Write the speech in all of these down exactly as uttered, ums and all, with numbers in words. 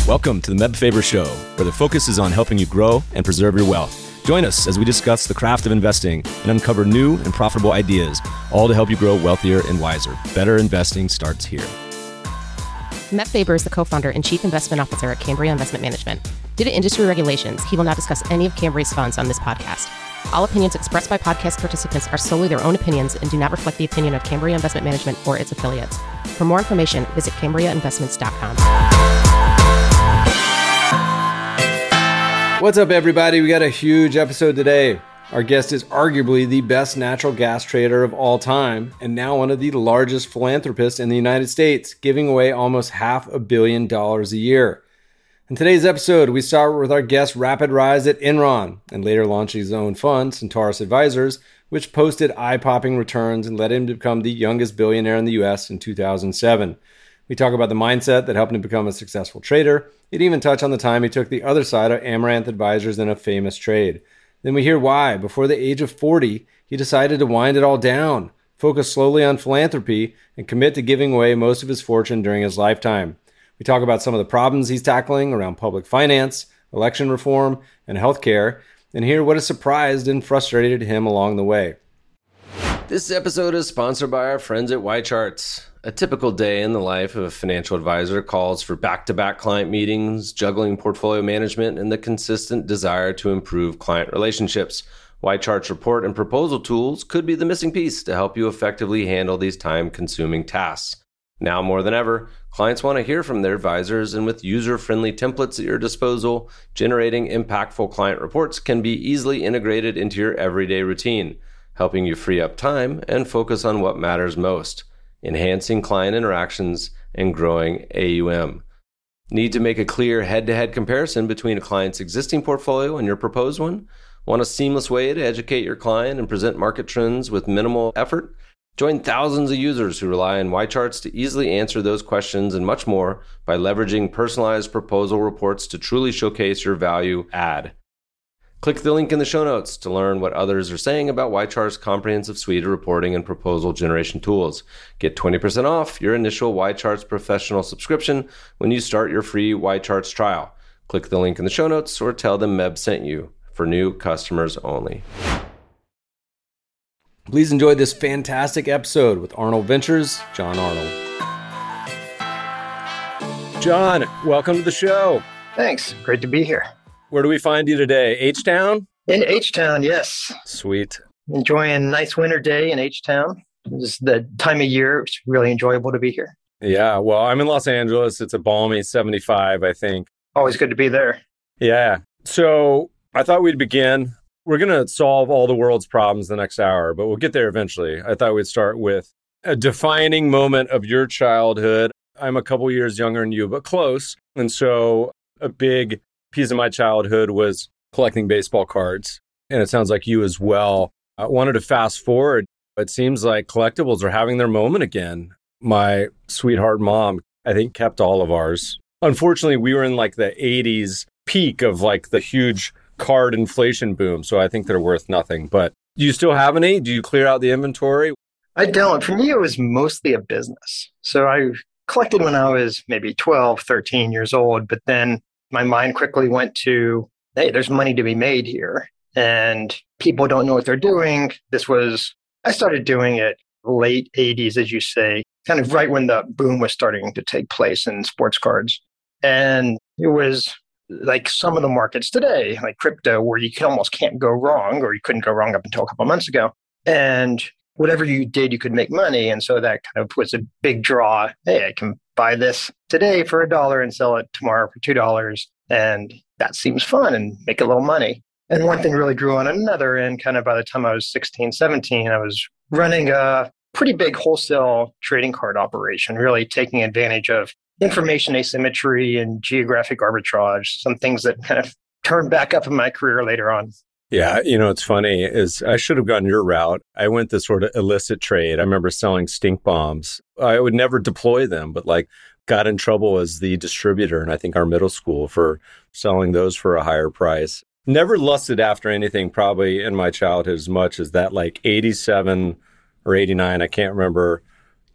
Welcome to the Meb Faber Show, where the focus is on helping you grow and preserve your wealth. Join us as we discuss the craft of investing and uncover new and profitable ideas, all to help you grow wealthier and wiser. Better investing starts here. Meb Faber is the co-founder and chief investment officer at Cambria Investment Management. Due to industry regulations, he will not discuss any of Cambria's funds on this podcast. All opinions expressed by podcast participants are solely their own opinions and do not reflect the opinion of Cambria Investment Management or its affiliates. For more information, visit cambria investments dot com. What's up, everybody? We got a huge episode today. Our guest is arguably the best natural gas trader of all time, and now one of the largest philanthropists in the United States, giving away almost half a billion dollars a year. In today's episode, we start with our guest's rapid rise at Enron, and later launching his own fund, Centaurus Advisors, which posted eye-popping returns and led him to become the youngest billionaire in the U S in two thousand seven. We talk about the mindset that helped him become a successful trader. It even touched on the time he took the other side of Amaranth Advisors in a famous trade. Then we hear why, before the age of forty, he decided to wind it all down, focus slowly on philanthropy, and commit to giving away most of his fortune during his lifetime. We talk about some of the problems he's tackling around public finance, election reform, and healthcare, and hear what has surprised and frustrated him along the way. This episode is sponsored by our friends at YCharts. A typical day in the life of a financial advisor calls for back-to-back client meetings, juggling portfolio management, and the consistent desire to improve client relationships. YCharts report and proposal tools could be the missing piece to help you effectively handle these time-consuming tasks. Now more than ever, clients want to hear from their advisors, and with user-friendly templates at your disposal, generating impactful client reports can be easily integrated into your everyday routine, helping you free up time and focus on what matters most, enhancing client interactions and growing A U M. Need to make a clear head-to-head comparison between a client's existing portfolio and your proposed one? Want a seamless way to educate your client and present market trends with minimal effort? Join thousands of users who rely on YCharts to easily answer those questions and much more by leveraging personalized proposal reports to truly showcase your value add. Click the link in the show notes to learn what others are saying about YChart's comprehensive suite of reporting and proposal generation tools. Get twenty percent off your initial YCharts professional subscription when you start your free YCharts trial. Click the link in the show notes or tell them Meb sent you, for new customers only. Please enjoy this fantastic episode with Arnold Ventures, John Arnold. John, welcome to the show. Thanks. Great to be here. Where do we find you today? H-Town? In H-Town, yes. Sweet. Enjoying a nice winter day in H-Town. This is the time of year. It's really enjoyable to be here. Yeah, well, I'm in Los Angeles. It's a balmy seventy-five, I think. Always good to be there. Yeah. So I thought we'd begin. We're going to solve all the world's problems the next hour, but we'll get there eventually. I thought we'd start with a defining moment of your childhood. I'm a couple years younger than you, but close. And so a big piece of my childhood was collecting baseball cards. And it sounds like you as well. I wanted to fast forward. It seems like collectibles are having their moment again. My sweetheart mom, I think, kept all of ours. Unfortunately, we were in like the eighties peak of like the huge card inflation boom. So I think they're worth nothing. But do you still have any? Do you clear out the inventory? I don't. For me, it was mostly a business. So I collected when I was maybe twelve, thirteen years old. But then my mind quickly went to, hey, there's money to be made here. And people don't know what they're doing. This was, I started doing it late eighties, as you say, kind of right when the boom was starting to take place in sports cards. And it was like some of the markets today, like crypto, where you can almost can't go wrong, or you couldn't go wrong up until a couple of months ago. And whatever you did, you could make money. And so that kind of was a big draw. Hey, I can buy this today for a dollar and sell it tomorrow for two dollars. And that seems fun and make a little money. And one thing really grew on another. And kind of by the time I was sixteen, seventeen, I was running a pretty big wholesale trading card operation, really taking advantage of information asymmetry and geographic arbitrage, some things that kind of turned back up in my career later on. Yeah, you know, it's funny is I should have gone your route. I went this sort of illicit trade. I remember selling stink bombs. I would never deploy them, but like got in trouble as the distributor, and I think our middle school, for selling those for a higher price. Never lusted after anything probably in my childhood as much as that like eighty-seven or eighty-nine, I can't remember,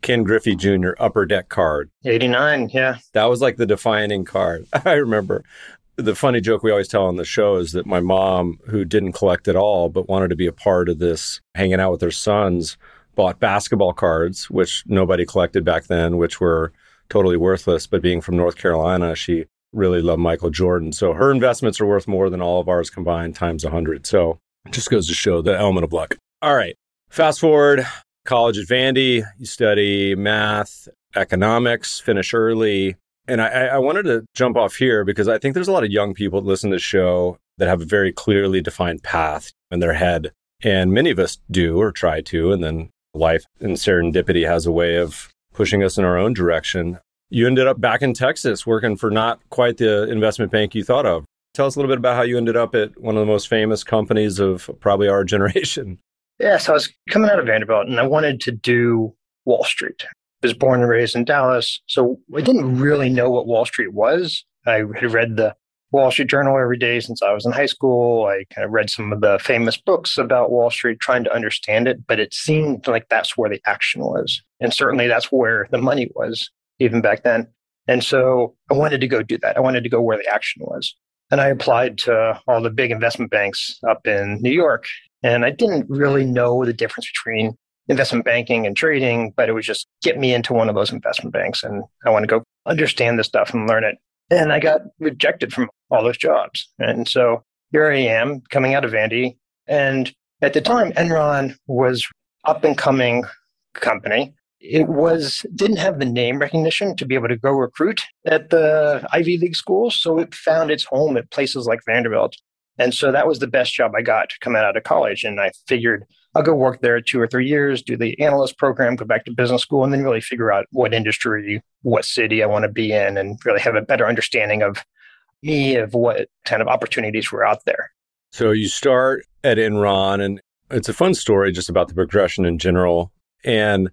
Ken Griffey Junior Upper Deck card. eighty-nine, yeah. That was like the defining card. I remember. The funny joke we always tell on the show is that my mom, who didn't collect at all, but wanted to be a part of this, hanging out with her sons, bought basketball cards, which nobody collected back then, which were totally worthless. But being from North Carolina, she really loved Michael Jordan. So her investments are worth more than all of ours combined times one hundred. So it just goes to show the element of luck. All right. Fast forward, college at Vandy, you study math, economics, finish early. And I, I wanted to jump off here because I think there's a lot of young people that listen to the show that have a very clearly defined path in their head. And many of us do or try to. And then life and serendipity has a way of pushing us in our own direction. You ended up back in Texas working for not quite the investment bank you thought of. Tell us a little bit about how you ended up at one of the most famous companies of probably our generation. Yeah, so I was coming out of Vanderbilt and I wanted to do Wall Street. I was born and raised in Dallas, so I didn't really know what Wall Street was. I had read the Wall Street Journal every day since I was in high school. I kind of read some of the famous books about Wall Street, trying to understand it, but it seemed like that's where the action was. And certainly that's where the money was, even back then. And so I wanted to go do that. I wanted to go where the action was. And I applied to all the big investment banks up in New York. And I didn't really know the difference between investment banking and trading, but it was just get me into one of those investment banks. And I want to go understand this stuff and learn it. And I got rejected from all those jobs. And so here I am coming out of Vandy. And at the time, Enron was up and coming company. It was didn't have the name recognition to be able to go recruit at the Ivy League schools. So it found its home at places like Vanderbilt. And so that was the best job I got coming out of college. And I figured I'll go work there two or three years, do the analyst program, go back to business school, and then really figure out what industry, what city I want to be in, and really have a better understanding of me, of what kind of opportunities were out there. So you start at Enron, and it's a fun story just about the progression in general. And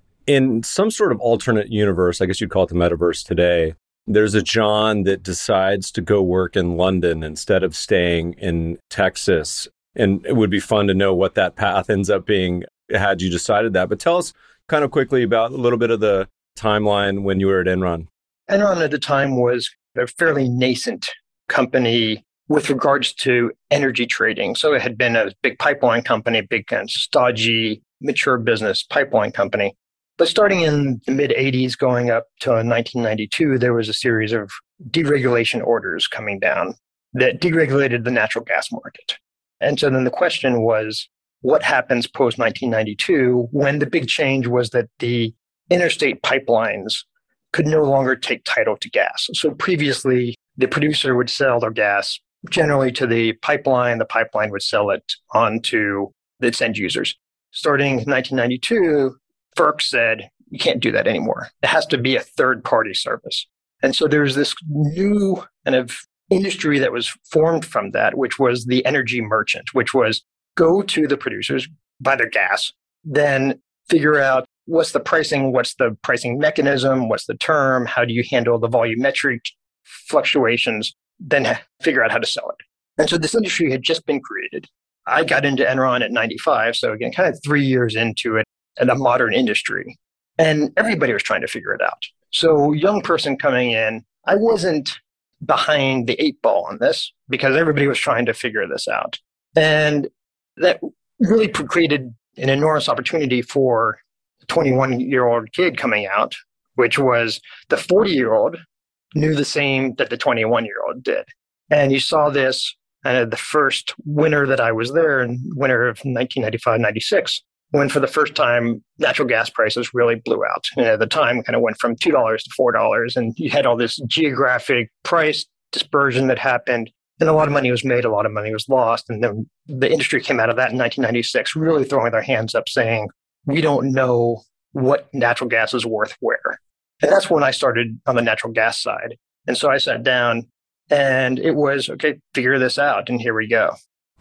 in some sort of alternate universe, I guess you'd call it the metaverse today, there's a John that decides to go work in London instead of staying in Texas. And it would be fun to know what that path ends up being had you decided that. But tell us kind of quickly about a little bit of the timeline when you were at Enron. Enron at the time was a fairly nascent company with regards to energy trading. So it had been a big pipeline company, big kind of stodgy, mature business pipeline company. But starting in the mid eighties, going up to nineteen ninety-two, there was a series of deregulation orders coming down that deregulated the natural gas market. And so then the question was, what happens post nineteen ninety-two when the big change was that the interstate pipelines could no longer take title to gas? So previously, the producer would sell their gas generally to the pipeline. The pipeline would sell it on to its end users. Starting in nineteen ninety-two, FERC said, you can't do that anymore. It has to be a third-party service. And so there's this new kind of industry that was formed from that, which was the energy merchant, which was go to the producers, buy their gas, then figure out what's the pricing, what's the pricing mechanism, what's the term, how do you handle the volumetric fluctuations, then figure out how to sell it. And so this industry had just been created. I got into Enron at ninety-five, so again, kind of three years into it in a modern industry. And everybody was trying to figure it out. So young person coming in, I wasn't behind the eight ball on this because everybody was trying to figure this out. And that really created an enormous opportunity for a twenty-one-year-old kid coming out, which was the forty-year-old knew the same that the twenty-one-year-old did. And you saw this uh, the first winter that I was there in winter of nineteen ninety-five ninety-six, when for the first time, natural gas prices really blew out. And at the time, kind of went from two dollars to four dollars. And you had all this geographic price dispersion that happened. And a lot of money was made, a lot of money was lost. And then the industry came out of that in nineteen ninety-six, really throwing their hands up saying, we don't know what natural gas is worth where. And that's when I started on the natural gas side. And so I sat down and it was, okay, figure this out. And here we go.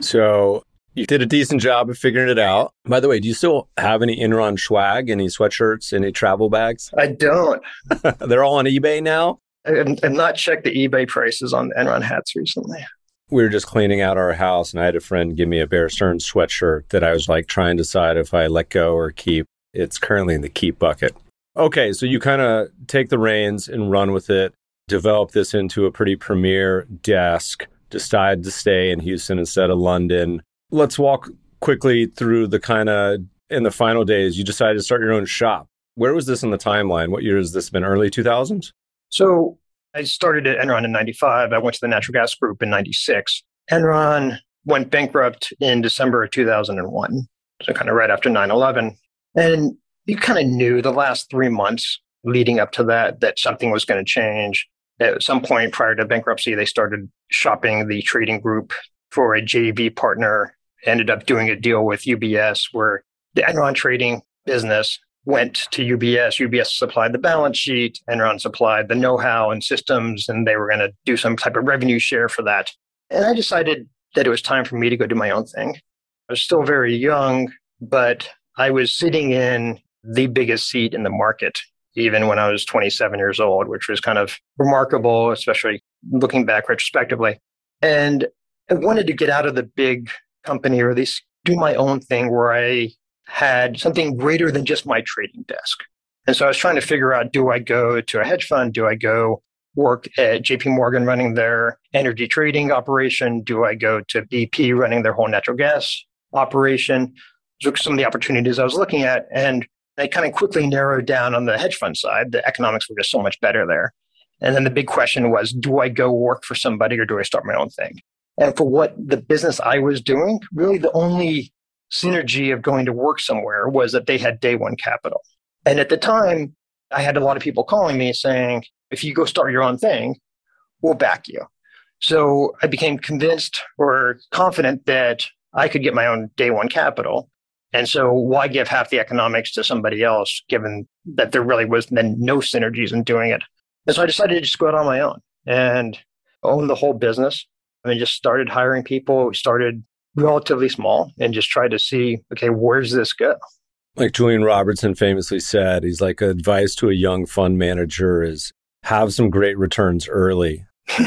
So you did a decent job of figuring it out. By the way, do you still have any Enron swag, any sweatshirts, any travel bags? I don't. They're all on eBay now? I've not checked the eBay prices on Enron hats recently. We were just cleaning out our house and I had a friend give me a Bear Stearns sweatshirt that I was like trying to decide if I let go or keep. It's currently in the keep bucket. Okay, so you kind of take the reins and run with it, develop this into a pretty premier desk, decide to stay in Houston instead of London. Let's walk quickly through the kind of, in the final days, you decided to start your own shop. Where was this in the timeline? What year has this been? Early two thousands? So I started at Enron in ninety-five. I went to the Natural Gas Group in ninety-six. Enron went bankrupt in December of two thousand one, so kind of right after nine eleven. And you kind of knew the last three months leading up to that, that something was going to change. At some point prior to bankruptcy, they started shopping the trading group for a J V partner, ended up doing a deal with U B S where the Enron trading business went to U B S. U B S supplied the balance sheet, Enron supplied the know-how and systems, and they were going to do some type of revenue share for that. And I decided that it was time for me to go do my own thing. I was still very young, but I was sitting in the biggest seat in the market, even when I was twenty-seven years old, which was kind of remarkable, especially looking back retrospectively. And I wanted to get out of the big company, or at least do my own thing where I had something greater than just my trading desk. And so I was trying to figure out, do I go to a hedge fund? Do I go work at J P Morgan running their energy trading operation? Do I go to B P running their whole natural gas operation? Those were some of the opportunities I was looking at. And I kind of quickly narrowed down on the hedge fund side. The economics were just so much better there. And then the big question was, do I go work for somebody or do I start my own thing? And for what the business I was doing, really the only synergy of going to work somewhere was that they had day one capital. And at the time, I had a lot of people calling me saying, if you go start your own thing, we'll back you. So I became convinced or confident that I could get my own day one capital. And so why give half the economics to somebody else, given that there really was then no synergies in doing it? And so I decided to just go out on my own and own the whole business. I mean, just started hiring people. We started relatively small and just tried to see, okay, where's this go? Like Julian Robertson famously said, he's like, advice to a young fund manager is have some great returns early.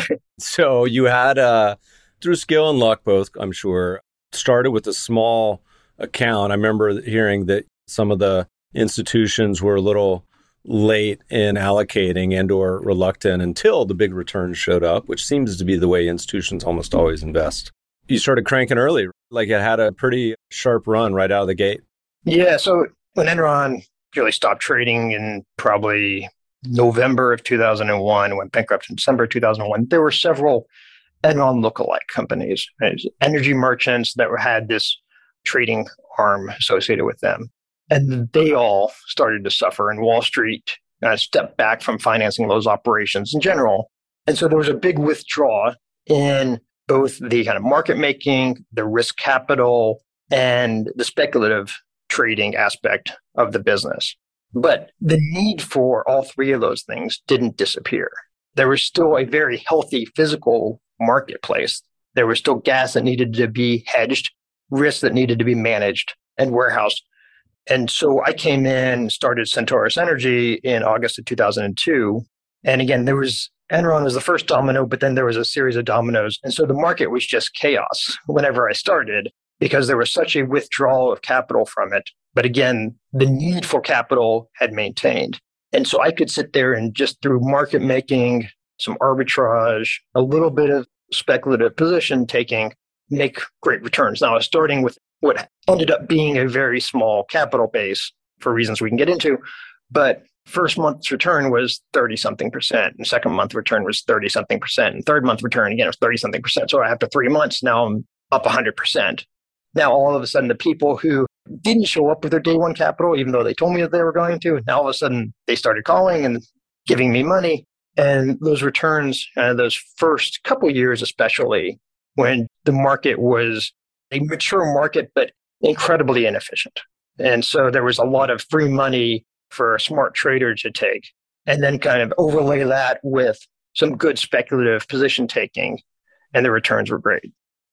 So you had, uh, through skill and luck both, I'm sure, started with a small account. I remember hearing that some of the institutions were a little late in allocating and or reluctant until the big returns showed up, which seems to be the way institutions almost always invest. You started cranking early, like it had a pretty sharp run right out of the gate. Yeah. So when Enron really stopped trading in probably November of two thousand one, went bankrupt in December two thousand one, there were several Enron lookalike companies, energy merchants that had this trading arm associated with them. And they all started to suffer, and Wall Street uh, stepped back from financing those operations in general. And so there was a big withdrawal in both the kind of market making, the risk capital, and the speculative trading aspect of the business. But the need for all three of those things didn't disappear. There was still a very healthy physical marketplace. There was still gas that needed to be hedged, risks that needed to be managed and warehoused. And so I came in and started Centaurus Energy in August of two thousand two. And again, there was Enron was the first domino, but then there was a series of dominoes. And so the market was just chaos whenever I started because there was such a withdrawal of capital from it. But again, the need for capital had maintained. And so I could sit there and just through market making, some arbitrage, a little bit of speculative position taking, make great returns. Now I was starting with what ended up being a very small capital base for reasons we can get into. But first month's return was thirty something percent. And second month return was thirty something percent. And third month return, again, was thirty something percent. So after three months, now I'm up one hundred percent. Now, all of a sudden, the people who didn't show up with their day one capital, even though they told me that they were going to, now all of a sudden they started calling and giving me money. And those returns, uh, those first couple years, especially when the market was a mature market, but incredibly inefficient. And so there was a lot of free money for a smart trader to take, and then kind of overlay that with some good speculative position taking, and the returns were great.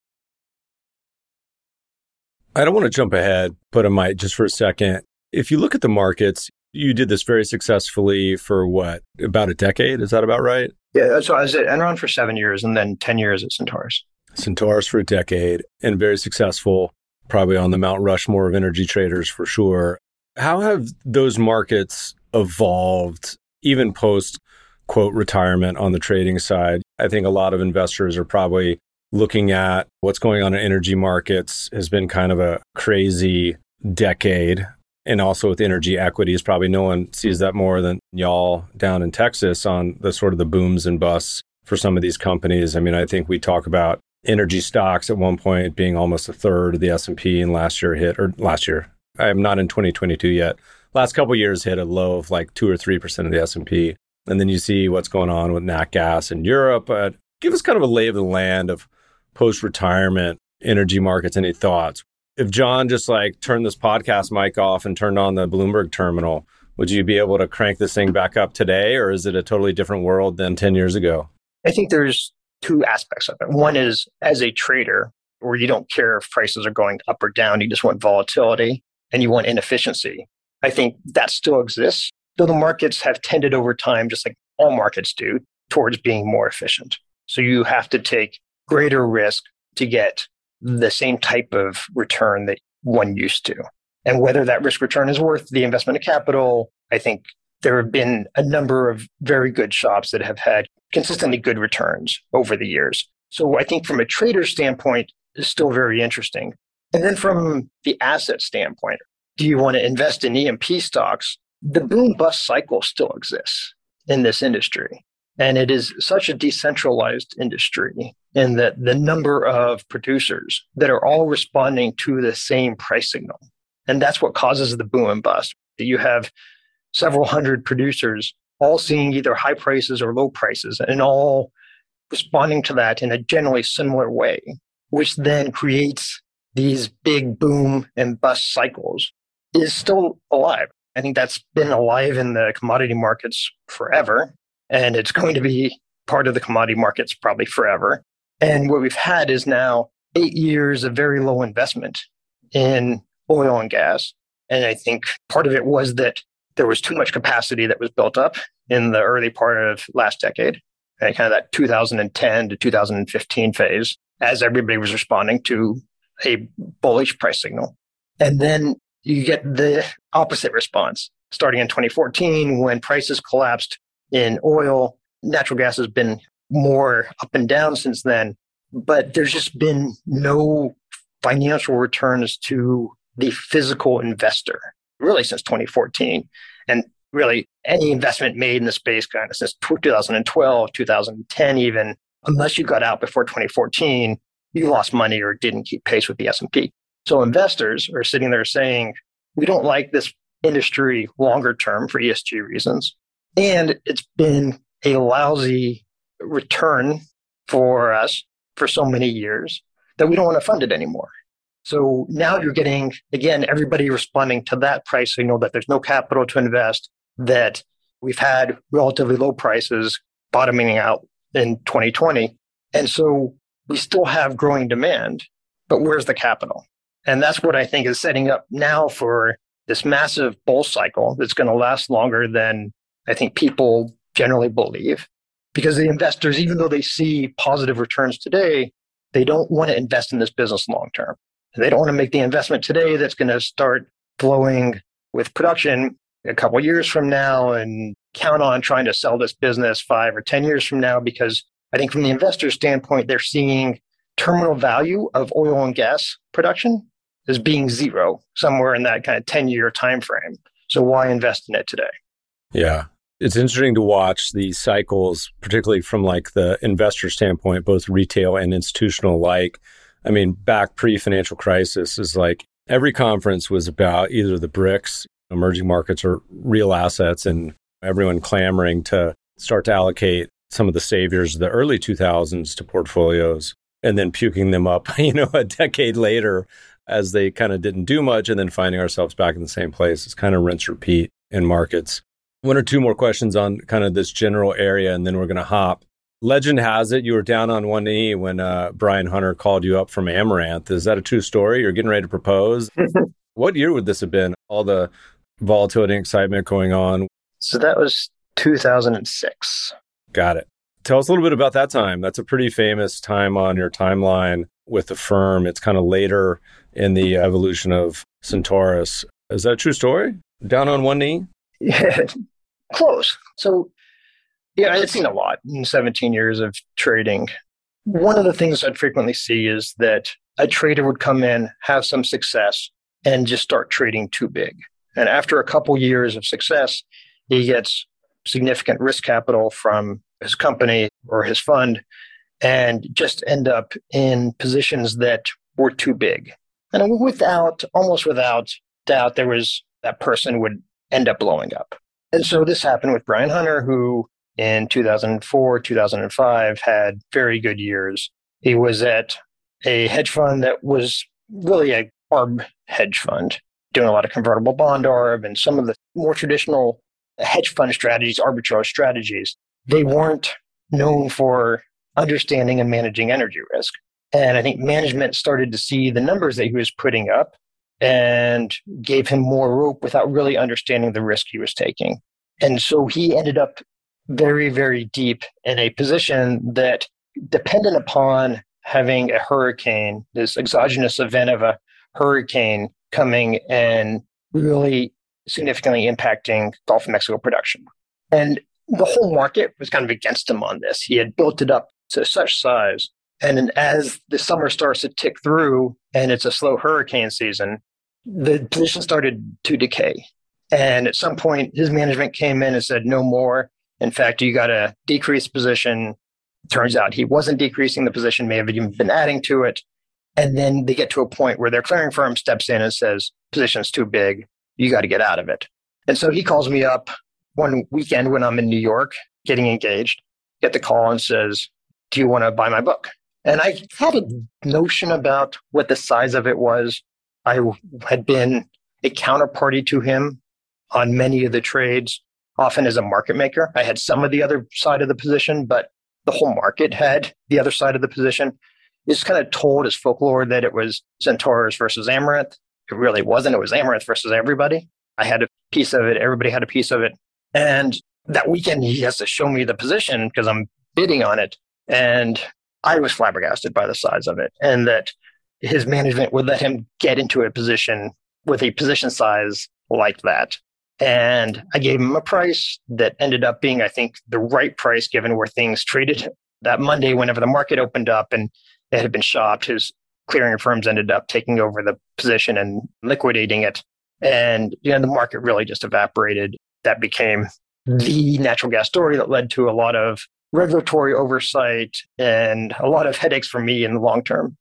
I don't want to jump ahead, but I might just for a second. If you look at the markets, you did this very successfully for what, about a decade? Is that about right? Yeah, so I was at Enron for seven years and then ten years at Centaurus. Centaurus for a decade and very successful, probably on the Mount Rushmore of energy traders for sure. How have those markets evolved even post quote retirement on the trading side. I think a lot of investors are probably looking at what's going on in energy markets. Has been kind of a crazy decade. And also with energy equities, probably no one sees that more than y'all down in Texas on the sort of the booms and busts for some of these companies. I mean, I think we talk about energy stocks at one point being almost a third of the S and P, and last year hit, or last year, I'm not in twenty twenty-two yet. Last couple of years hit a low of like two or three percent of the S and P. And then you see what's going on with nat gas in Europe. Uh, give us kind of a lay of the land of post-retirement energy markets. Any thoughts? If John just like turned this podcast mic off and turned on the Bloomberg terminal, would you be able to crank this thing back up today? Or is it a totally different world than ten years ago? I think there's two aspects of it. One is as a trader, where you don't care if prices are going up or down, you just want volatility and you want inefficiency. I think that still exists, though the markets have tended over time, just like all markets do, towards being more efficient. So you have to take greater risk to get the same type of return that one used to. And whether that risk return is worth the investment of capital, I think there have been a number of very good shops that have had consistently good returns over the years. So I think from a trader standpoint, it's still very interesting. And then from the asset standpoint, do you want to invest in E and P stocks? The boom bust cycle still exists in this industry. And it is such a decentralized industry in that the number of producers that are all responding to the same price signal. And that's what causes the boom and bust. You have several hundred producers all seeing either high prices or low prices and all responding to that in a generally similar way, which then creates these big boom and bust cycles, is still alive. I think that's been alive in the commodity markets forever, and it's going to be part of the commodity markets probably forever. And what we've had is now eight years of very low investment in oil and gas. And I think part of it was that there was too much capacity that was built up in the early part of last decade, and kind of that two thousand ten to two thousand fifteen phase, as everybody was responding to a bullish price signal. And then you get the opposite response starting in twenty fourteen when prices collapsed in oil. Natural gas has been more up and down since then, but there's just been no financial returns to the physical investor really since twenty fourteen. And really any investment made in the space kind of since two thousand twelve, two thousand ten even, unless you got out before twenty fourteen, you lost money or didn't keep pace with the S and P. So investors are sitting there saying, we don't like this industry longer term for E S G reasons. And it's been a lousy return for us for so many years that we don't want to fund it anymore. So now you're getting, again, everybody responding to that price signal that there's no capital to invest, that we've had relatively low prices bottoming out in twenty twenty. And so we still have growing demand, but where's the capital? And that's what I think is setting up now for this massive bull cycle that's going to last longer than I think people generally believe. Because the investors, even though they see positive returns today, they don't want to invest in this business long term. They don't want to make the investment today that's going to start flowing with production a couple of years from now and count on trying to sell this business five or ten years from now. Because I think from the investor standpoint, they're seeing terminal value of oil and gas production as being zero somewhere in that kind of ten-year time frame. So why invest in it today? Yeah. It's interesting to watch these cycles, particularly from like the investor standpoint, both retail and institutional alike. I mean, back pre-financial crisis is like every conference was about either the BRICS, emerging markets, or real assets, and everyone clamoring to start to allocate some of the saviors of the early two thousands to portfolios and then puking them up, you know, a decade later as they kind of didn't do much and then finding ourselves back in the same place. It's kind of rinse repeat in markets. One or two more questions on kind of this general area, and then we're going to hop. Legend has it you were down on one knee when uh, Brian Hunter called you up from Amaranth. Is that a true story? You're getting ready to propose? What year would this have been? All the volatility and excitement going on. So that was two thousand six. Got it. Tell us a little bit about that time. That's a pretty famous time on your timeline with the firm. It's kind of later in the evolution of Centaurus. Is that a true story? Down on one knee? Yeah, Close. So, yeah, I've seen a lot in seventeen years of trading. One of the things I'd frequently see is that a trader would come in, have some success, and just start trading too big. And after a couple years of success, he gets significant risk capital from his company or his fund and just end up in positions that were too big. And without, almost without doubt, there was that person would end up blowing up. And so this happened with Brian Hunter, who in two thousand four, two thousand five had very good years. He was at a hedge fund that was really a arb hedge fund, doing a lot of convertible bond arb and some of the more traditional hedge fund strategies, arbitrage strategies. They weren't known for understanding and managing energy risk. And I think management started to see the numbers that he was putting up and gave him more rope without really understanding the risk he was taking. And so he ended up very, very deep in a position that depended upon having a hurricane, this exogenous event of a hurricane coming and really significantly impacting Gulf of Mexico production. And the whole market was kind of against him on this. He had built it up to such size. And then as the summer starts to tick through and it's a slow hurricane season, the position started to decay. And at some point, his management came in and said, no more. In fact, you got to decrease position. Turns out he wasn't decreasing the position, may have even been adding to it. And then they get to a point where their clearing firm steps in and says, position's too big. You got to get out of it. And so he calls me up one weekend when I'm in New York getting engaged, get the call and says, do you want to buy my book? And I had a notion about what the size of it was. I had been a counterparty to him on many of the trades, often as a market maker. I had some of the other side of the position, but the whole market had the other side of the position. It's kind of told as folklore that it was Centaurus versus Amaranth. It really wasn't. It was Amaranth versus everybody. I had a piece of it. Everybody had a piece of it. And that weekend, he has to show me the position because I'm bidding on it. And I was flabbergasted by the size of it, and that his management would let him get into a position with a position size like that. And I gave him a price that ended up being, I think, the right price given where things traded that Monday whenever the market opened up and it had been shopped. His clearing firms ended up taking over the position and liquidating it. And you know, the market really just evaporated. That became the natural gas story that led to a lot of regulatory oversight and a lot of headaches for me in the long term.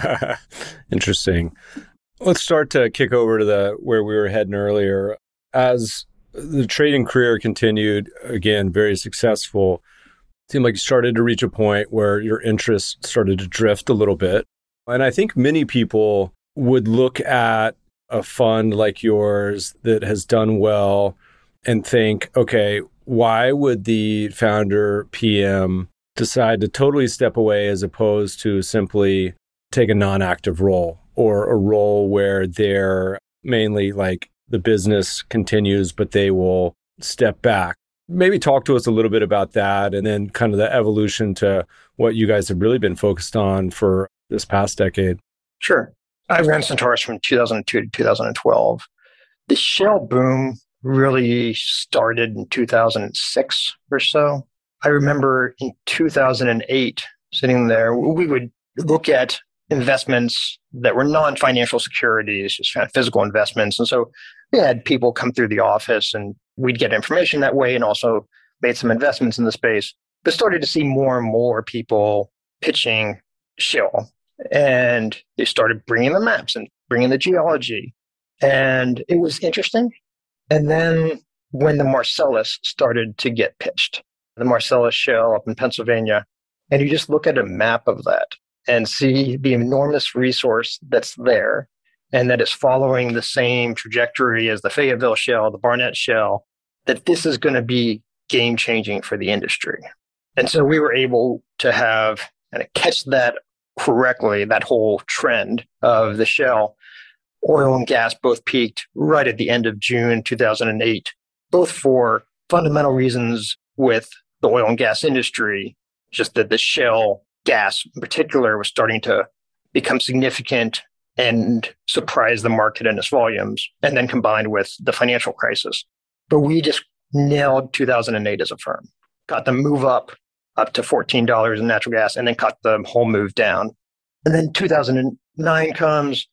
Interesting. Let's start to kick over to the where we were heading earlier. As the trading career continued, again, very successful, it seemed like you started to reach a point where your interest started to drift a little bit. And I think many people would look at a fund like yours that has done well and think, okay, why would the founder P M decide to totally step away as opposed to simply take a non-active role or a role where they're mainly like the business continues, but they will step back? Maybe talk to us a little bit about that and then kind of the evolution to what you guys have really been focused on for this past decade. Sure. I ran Centaurus from two thousand two to two thousand twelve. The shale boom really started in two thousand six or so. I remember in two thousand eight, sitting there, we would look at investments that were non-financial securities, just kind of physical investments. And so we had people come through the office and we'd get information that way and also made some investments in the space, but started to see more and more people pitching shale. And they started bringing the maps and bringing the geology. And it was interesting. And then when the Marcellus started to get pitched, the Marcellus Shale up in Pennsylvania, and you just look at a map of that and see the enormous resource that's there and that it's following the same trajectory as the Fayetteville Shale, the Barnett Shale, that this is going to be game-changing for the industry. And so we were able to have and catch that correctly, that whole trend of the shale. Oil and gas both peaked right at the end of June two thousand eight, both for fundamental reasons with the oil and gas industry, just that the shale gas in particular was starting to become significant and surprise the market in its volumes, and then combined with the financial crisis. But we just nailed two thousand eight as a firm, got the move up, up to fourteen dollars in natural gas, and then cut the whole move down. And then two thousand nine comes,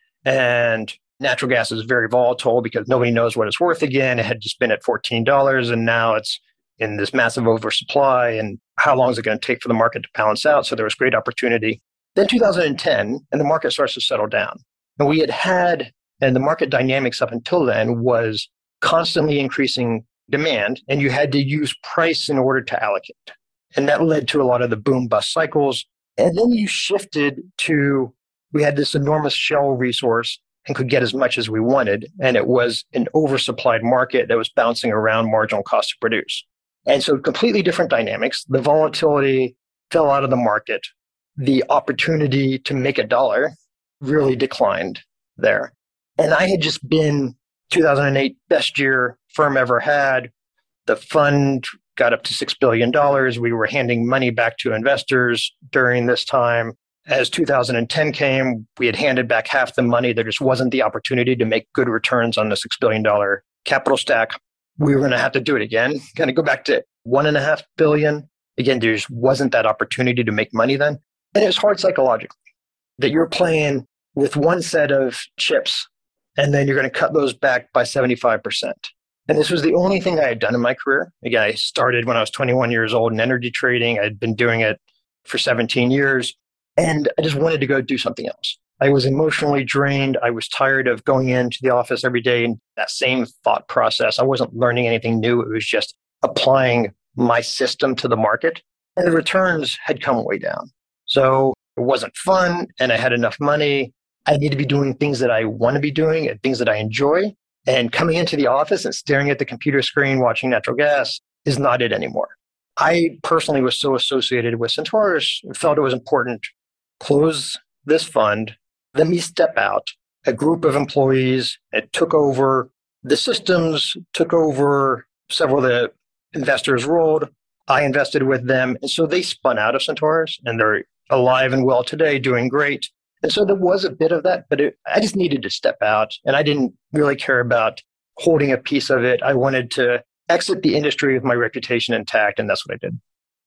and natural gas is very volatile because nobody knows what it's worth again. It had just been at fourteen dollars, and now it's in this massive oversupply. And how long is it going to take for the market to balance out? So there was great opportunity. Then two thousand ten, and the market starts to settle down. And we had had, and the market dynamics up until then was constantly increasing demand, and you had to use price in order to allocate. And that led to a lot of the boom bust cycles. And then you shifted to, we had this enormous shell resource and could get as much as we wanted. And it was an oversupplied market that was bouncing around marginal cost to produce. And so completely different dynamics. The volatility fell out of the market. The opportunity to make a dollar really declined there. And I had just been two thousand eight, best year firm ever had. The fund got up to six billion dollars. We were handing money back to investors during this time. As two thousand ten came, we had handed back half the money. There just wasn't the opportunity to make good returns on the six billion dollars capital stack. We were going to have to do it again, kind of go back to one and a half billion. Again, there just wasn't that opportunity to make money then. And it was hard psychologically that you're playing with one set of chips and then you're going to cut those back by seventy-five percent. And this was the only thing I had done in my career. Again, I started when I was twenty-one years old in energy trading. I'd been doing it for seventeen years. And I just wanted to go do something else. I was emotionally drained. I was tired of going into the office every day and that same thought process. I wasn't learning anything new. It was just applying my system to the market. And the returns had come way down. So it wasn't fun and I had enough money. I need to be doing things that I want to be doing and things that I enjoy. And coming into the office and staring at the computer screen, watching natural gas is not it anymore. I personally was so associated with Centaurus, felt it was important. Close this fund, let me step out. A group of employees it took over the systems, took over several of the investors' rolled. I invested with them. And so they spun out of Centaurus and they're alive and well today, doing great. And so there was a bit of that, but it, I just needed to step out and I didn't really care about holding a piece of it. I wanted to exit the industry with my reputation intact. And that's what I did.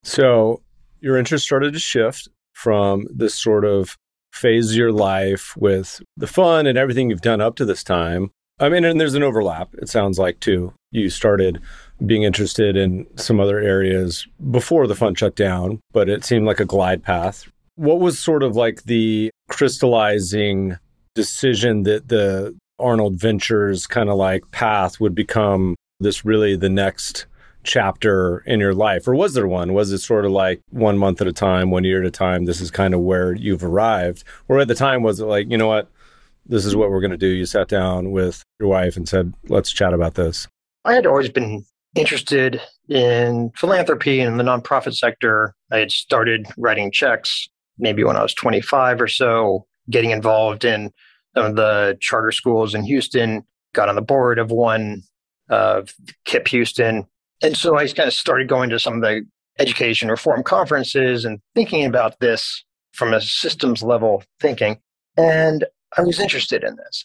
So your interest started to shift from this sort of phase of your life with the fun and everything you've done up to this time. I mean, and there's an overlap, it sounds like, too. You started being interested in some other areas before the fund shut down, but it seemed like a glide path. What was sort of like the crystallizing decision that the Arnold Ventures kind of like path would become this really the next chapter in your life? Or was there one? Was it sort of like one month at a time, one year at a time, this is kind of where you've arrived? Or at the time, was it like, you know what, this is what we're going to do? You sat down with your wife and said, let's chat about this. I had always been interested in philanthropy and the nonprofit sector. I had started writing checks maybe when I was twenty-five or so, getting involved in some of the charter schools in Houston, got on the board of one of KIPP Houston. And so I kind of started going to some of the education reform conferences and thinking about this from a systems level thinking. And I was interested in this.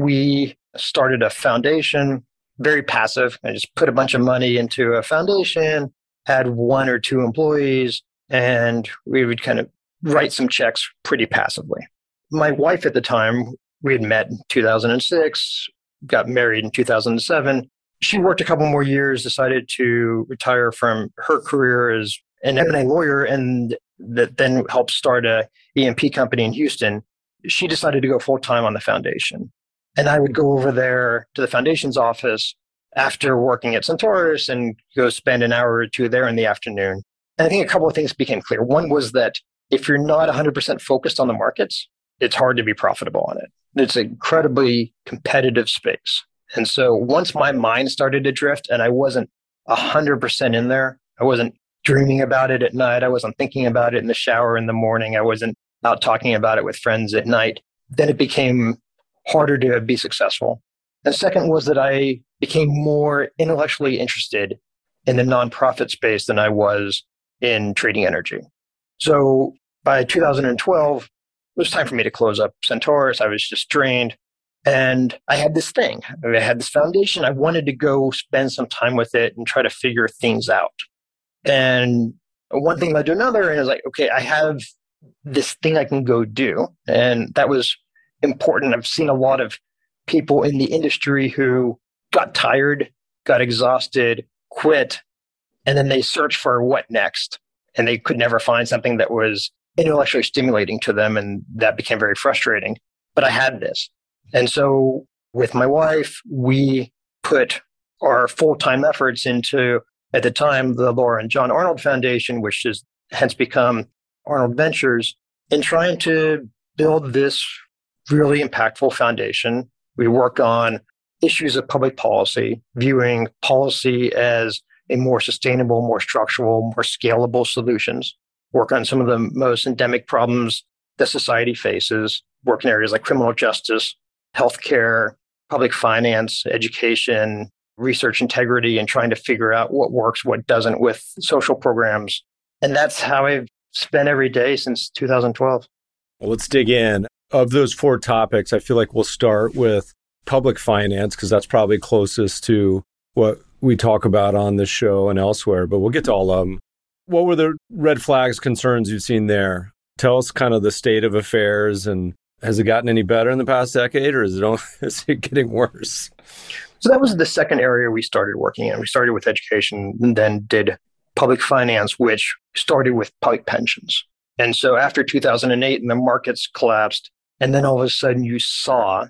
We started a foundation, very passive. I just put a bunch of money into a foundation, had one or two employees, and we would kind of write some checks pretty passively. My wife at the time, we had met in two thousand six, got married in two thousand seven. She worked a couple more years, decided to retire from her career as an M and A lawyer, and that then helped start a E M P company in Houston. She decided to go full-time on the foundation. And I would go over there to the foundation's office after working at Centaurus and go spend an hour or two there in the afternoon. And I think a couple of things became clear. One was that if you're not one hundred percent focused on the markets, it's hard to be profitable on it. It's an incredibly competitive space. And so once my mind started to drift and I wasn't one hundred percent in there, I wasn't dreaming about it at night, I wasn't thinking about it in the shower in the morning, I wasn't out talking about it with friends at night, then it became harder to be successful. And second was that I became more intellectually interested in the nonprofit space than I was in trading energy. So by two thousand twelve, it was time for me to close up Centaurus. I was just drained. And I had this thing. I had this foundation. I wanted to go spend some time with it and try to figure things out. And one thing led to another, and I was like, okay, I have this thing I can go do. And that was important. I've seen a lot of people in the industry who got tired, got exhausted, quit, and then they searched for what next. And they could never find something that was intellectually stimulating to them. And that became very frustrating. But I had this. And so with my wife, we put our full-time efforts into, at the time, the Laura and John Arnold Foundation, which has hence become Arnold Ventures, in trying to build this really impactful foundation. We work on issues of public policy, viewing policy as a more sustainable, more structural, more scalable solutions, work on some of the most endemic problems that society faces, work in areas like criminal justice, healthcare, public finance, education, research integrity, and trying to figure out what works, what doesn't with social programs. And that's how I've spent every day since two thousand twelve. Well, let's dig in. Of those four topics, I feel like we'll start with public finance because that's probably closest to what we talk about on this show and elsewhere, but we'll get to all of them. What were the red flags, concerns you've seen there? Tell us kind of the state of affairs, and has it gotten any better in the past decade, or is it, only, is it getting worse? So that was the second area we started working in. We started with education and then did public finance, which started with public pensions. And so after two thousand eight and the markets collapsed, and then all of a sudden you saw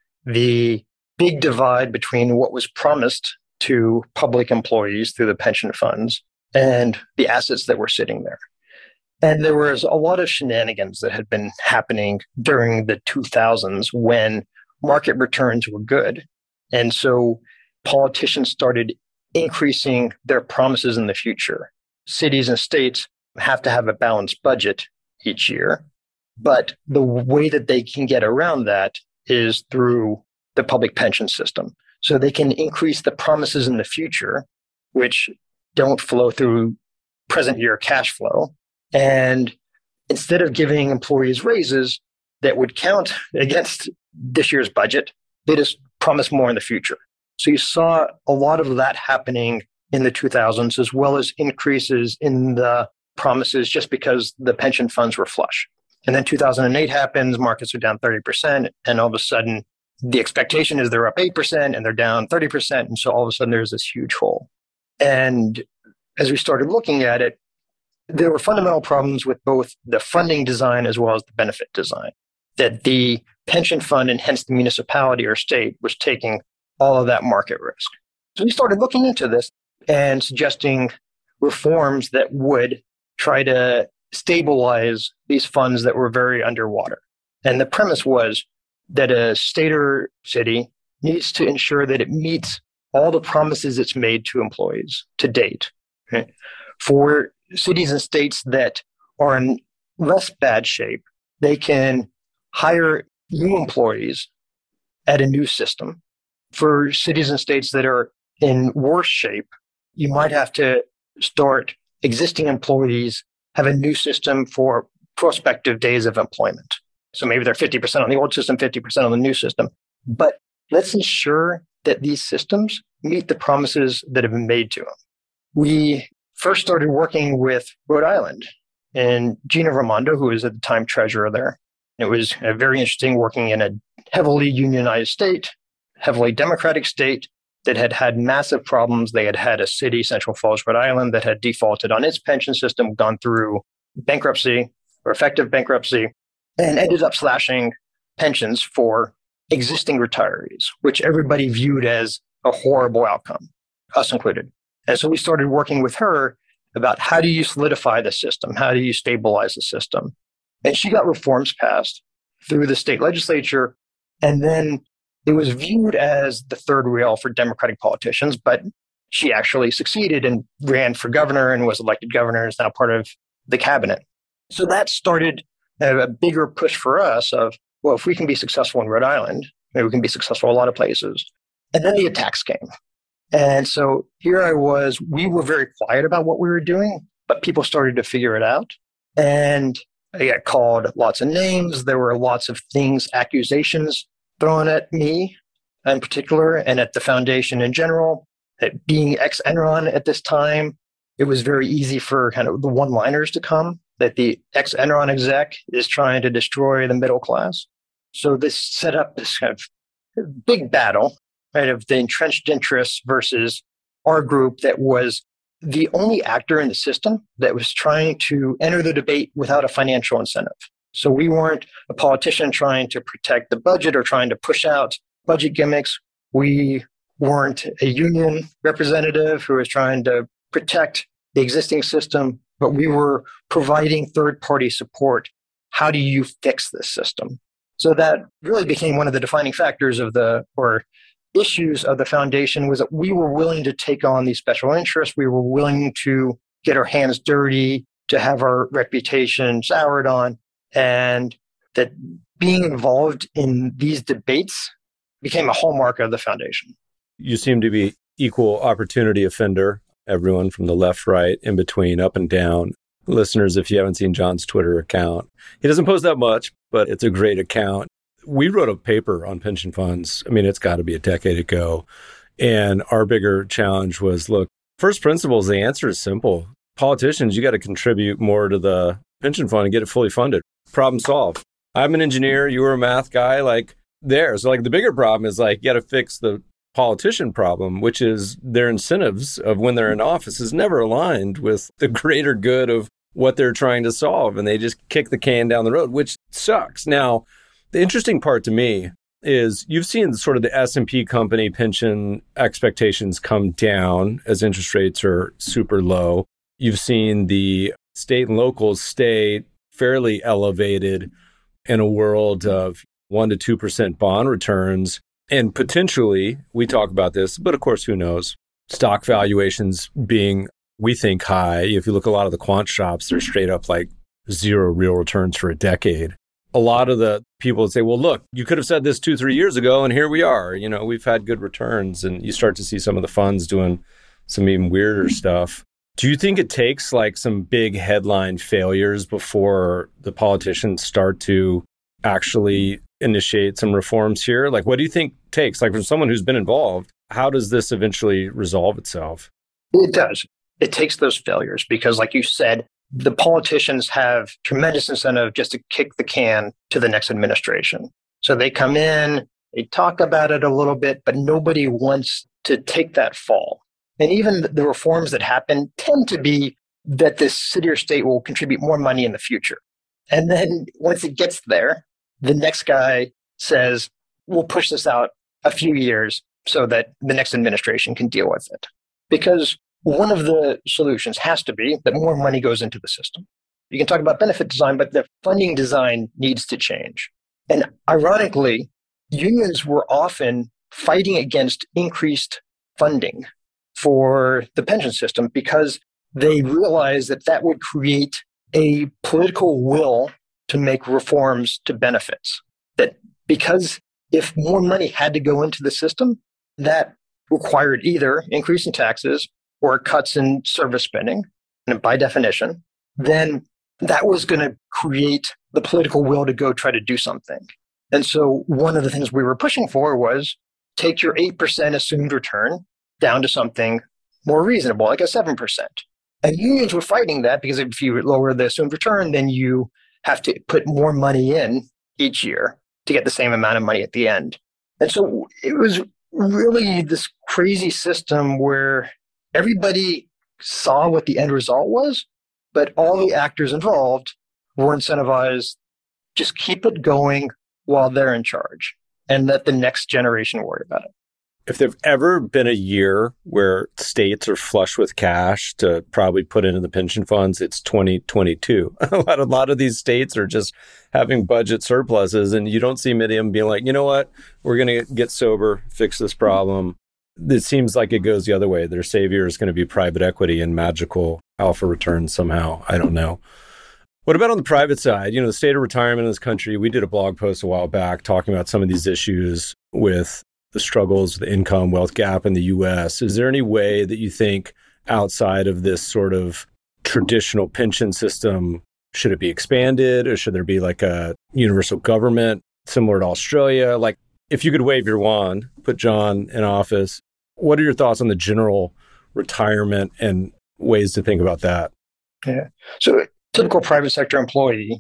the big divide between what was promised to public employees through the pension funds and the assets that were sitting there. And there was a lot of shenanigans that had been happening during the two thousands when market returns were good. And so politicians started increasing their promises in the future. Cities and states have to have a balanced budget each year, but the way that they can get around that is through the public pension system. So they can increase the promises in the future, which don't flow through present year cash flow. And instead of giving employees raises that would count against this year's budget, they just promise more in the future. So you saw a lot of that happening in the two thousands, as well as increases in the promises just because the pension funds were flush. And then two thousand eight happens, markets are down thirty percent, and all of a sudden the expectation is they're up eight percent and they're down thirty percent. And so all of a sudden there's this huge hole. And as we started looking at it, there were fundamental problems with both the funding design as well as the benefit design, that the pension fund and hence the municipality or state was taking all of that market risk. So we started looking into this and suggesting reforms that would try to stabilize these funds that were very underwater. And the premise was that a state or city needs to ensure that it meets all the promises it's made to employees to date. Okay? For cities and states that are in less bad shape, they can hire new employees at a new system. For cities and states that are in worse shape, you might have to start existing employees, have a new system for prospective days of employment. So maybe they're fifty percent on the old system, fifty percent on the new system. But let's ensure that these systems meet the promises that have been made to them. We first started working with Rhode Island and Gina Raimondo, who was at the time treasurer there. It was uh, very interesting working in a heavily unionized state, heavily Democratic state that had had massive problems. They had had a city, Central Falls, Rhode Island, that had defaulted on its pension system, gone through bankruptcy or effective bankruptcy, and ended up slashing pensions for existing retirees, which everybody viewed as a horrible outcome, us included. And so we started working with her about how do you solidify the system? How do you stabilize the system? And she got reforms passed through the state legislature. And then it was viewed as the third rail for Democratic politicians, but she actually succeeded and ran for governor and was elected governor and is now part of the cabinet. So that started a bigger push for us of, well, if we can be successful in Rhode Island, maybe we can be successful in a lot of places. And then the attacks came. And so here I was, we were very quiet about what we were doing, but people started to figure it out. And I got called lots of names. There were lots of things, accusations thrown at me in particular and at the foundation in general. That being ex-Enron at this time, it was very easy for kind of the one-liners to come, that the ex-Enron exec is trying to destroy the middle class. So this set up this kind of big battle, right, of the entrenched interests versus our group that was the only actor in the system that was trying to enter the debate without a financial incentive. So we weren't a politician trying to protect the budget or trying to push out budget gimmicks. We weren't a union representative who was trying to protect the existing system, but we were providing third-party support. How do you fix this system? So that really became one of the defining factors of the, or issues of the foundation, was that we were willing to take on these special interests. We were willing to get our hands dirty, to have our reputation soured on, and that being involved in these debates became a hallmark of the foundation. You seem to be equal opportunity offender, everyone from the left, right, in between, up and down. Listeners, if you haven't seen John's Twitter account, he doesn't post that much, but it's a great account. We wrote a paper on pension funds. I mean, it's got to be a decade ago. And our bigger challenge was, look, first principles, the answer is simple. Politicians, you got to contribute more to the pension fund and get it fully funded. Problem solved. I'm an engineer. You were a math guy, like there. So like the bigger problem is like, you got to fix the politician problem, which is their incentives of when they're in office is never aligned with the greater good of what they're trying to solve. And they just kick the can down the road, which sucks. Now, the interesting part to me is you've seen sort of the S and P company pension expectations come down as interest rates are super low. You've seen the state and locals stay fairly elevated in a world of one to two percent bond returns. And potentially, we talk about this, but of course, who knows? Stock valuations being, we think, high. If you look at a lot of the quant shops, they're straight up like zero real returns for a decade. A lot of the people say, well, look, you could have said this two, three years ago, and here we are. You know, we've had good returns. And you start to see some of the funds doing some even weirder stuff. Do you think it takes like some big headline failures before the politicians start to actually initiate some reforms here? Like, what do you think takes? Like, from someone who's been involved, how does this eventually resolve itself? It does. It takes those failures because, like you said, the politicians have tremendous incentive just to kick the can to the next administration. So they come in, they talk about it a little bit, but nobody wants to take that fall. And even the reforms that happen tend to be that this city or state will contribute more money in the future. And then once it gets there, the next guy says, we'll push this out a few years so that the next administration can deal with it. Because one of the solutions has to be that more money goes into the system. You can talk about benefit design, but the funding design needs to change. And ironically, unions were often fighting against increased funding for the pension system because they realized that that would create a political will to make reforms to benefits. That because if more money had to go into the system, that required either increase in taxes or cuts in service spending, and by definition, then that was going to create the political will to go try to do something. And so one of the things we were pushing for was take your eight percent assumed return down to something more reasonable, like a seven percent. And unions were fighting that because if you lower the assumed return, then you have to put more money in each year to get the same amount of money at the end. And so it was really this crazy system where everybody saw what the end result was, but all the actors involved were incentivized, just keep it going while they're in charge and let the next generation worry about it. If there's ever been a year where states are flush with cash to probably put into the pension funds, it's twenty twenty-two. a, lot, a lot of these states are just having budget surpluses, and you don't see many of them being like, you know what, we're going to get sober, fix this problem. It seems like it goes the other way. Their savior is going to be private equity and magical alpha returns somehow. I don't know. What about on the private side? You know, the state of retirement in this country, we did a blog post a while back talking about some of these issues with the struggles, the income wealth gap in the U S. Is there any way that you think outside of this sort of traditional pension system, should it be expanded or should there be like a universal government similar to Australia? Like, If you could wave your wand, put John in office, what are your thoughts on the general retirement and ways to think about that? Yeah. So a typical private sector employee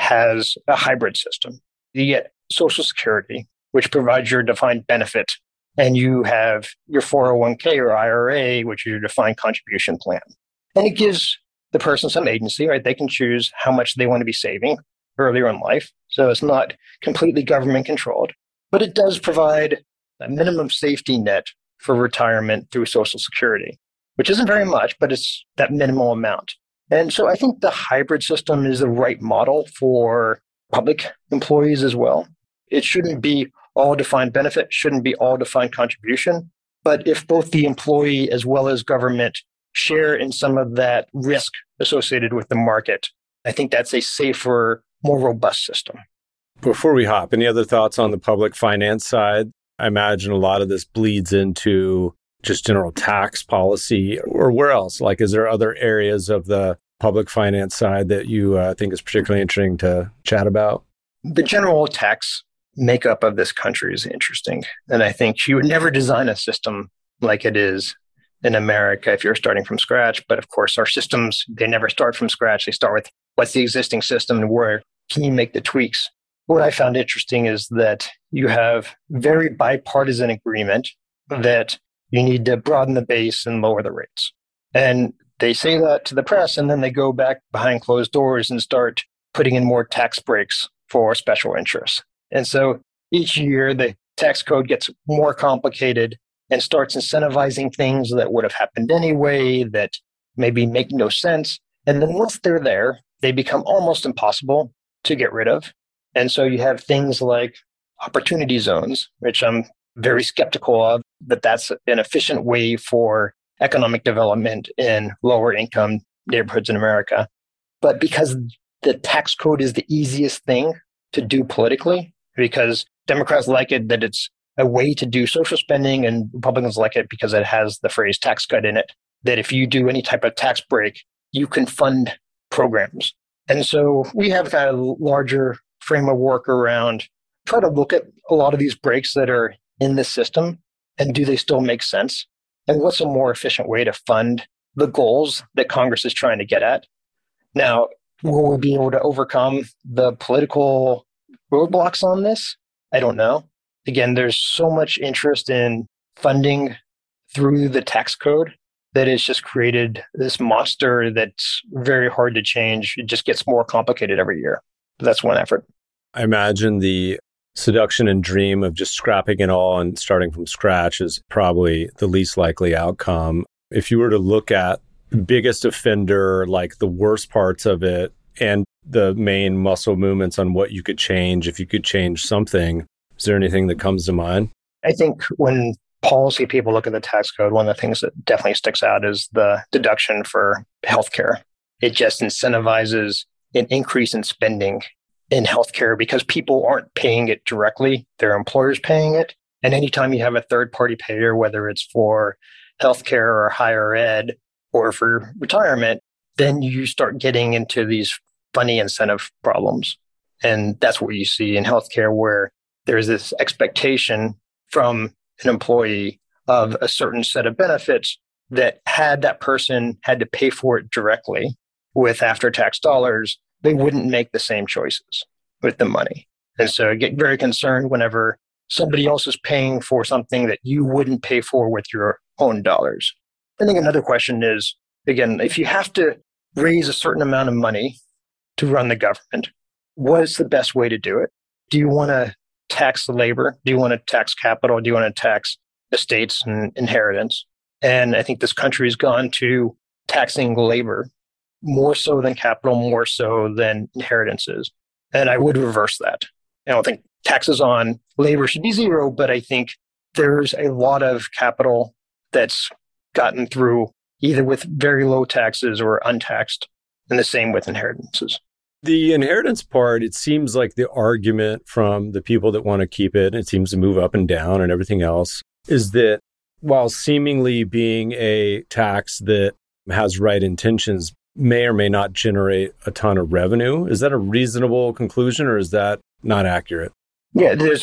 has a hybrid system. You get Social Security, which provides your defined benefit, and you have your four oh one k or I R A, which is your defined contribution plan. And it gives the person some agency, right? They can choose how much they want to be saving earlier in life. So it's not completely government controlled, but it does provide a minimum safety net for retirement through Social Security, which isn't very much, but it's that minimal amount. And so I think the hybrid system is the right model for public employees as well. It shouldn't be all defined benefit, shouldn't be all defined contribution. But if both the employee as well as government share in some of that risk associated with the market, I think that's a safer, more robust system. Before we hop, any other thoughts on the public finance side? I imagine a lot of this bleeds into just general tax policy, or where else? Like, is there other areas of the public finance side that you uh, think is particularly interesting to chat about? The general tax makeup of this country is interesting. And I think you would never design a system like it is in America if you're starting from scratch. But of course, our systems, they never start from scratch. They start with what's the existing system and where can you make the tweaks? What I found interesting is that you have very bipartisan agreement that you need to broaden the base and lower the rates. And they say that to the press, and then they go back behind closed doors and start putting in more tax breaks for special interests. And so each year, the tax code gets more complicated and starts incentivizing things that would have happened anyway, that maybe make no sense. And then once they're there, they become almost impossible to get rid of. And so you have things like opportunity zones, which I'm very skeptical of, that that's an efficient way for economic development in lower income neighborhoods in America. But because the tax code is the easiest thing to do politically, because Democrats like it that it's a way to do social spending, and Republicans like it because it has the phrase tax cut in it, that if you do any type of tax break, you can fund programs. And so we have kind of larger frame of work around try to look at a lot of these breaks that are in the system, and do they still make sense? And what's a more efficient way to fund the goals that Congress is trying to get at? Now, will we be able to overcome the political roadblocks on this? I don't know. Again, there's so much interest in funding through the tax code that it's just created this monster that's very hard to change. It just gets more complicated every year. But that's one effort. I imagine the seduction and dream of just scrapping it all and starting from scratch is probably the least likely outcome. If you were to look at the biggest offender, like the worst parts of it, and the main muscle movements on what you could change, if you could change something, is there anything that comes to mind? I think when policy people look at the tax code, one of the things that definitely sticks out is the deduction for healthcare. It just incentivizes an increase in spending in healthcare because people aren't paying it directly. Their employer's paying it. And anytime you have a third-party payer, whether it's for healthcare or higher ed or for retirement, then you start getting into these funny incentive problems. And that's what you see in healthcare, where there's this expectation from an employee of a certain set of benefits that had that person had to pay for it directly with after-tax dollars, they wouldn't make the same choices with the money. And so I get very concerned whenever somebody else is paying for something that you wouldn't pay for with your own dollars. I think another question is, again, if you have to raise a certain amount of money to run the government, what is the best way to do it? Do you want to tax labor? Do you want to tax capital? Do you want to tax estates and inheritance? And I think this country has gone to taxing labor more so than capital, more so than inheritances. And I would reverse that. I don't think taxes on labor should be zero, but I think there's a lot of capital that's gotten through either with very low taxes or untaxed, and the same with inheritances. The inheritance part, it seems like the argument from the people that want to keep it, it seems to move up and down and everything else, is that while seemingly being a tax that has right intentions, may or may not generate a ton of revenue. Is that a reasonable conclusion, or is that not accurate? Yeah, there's a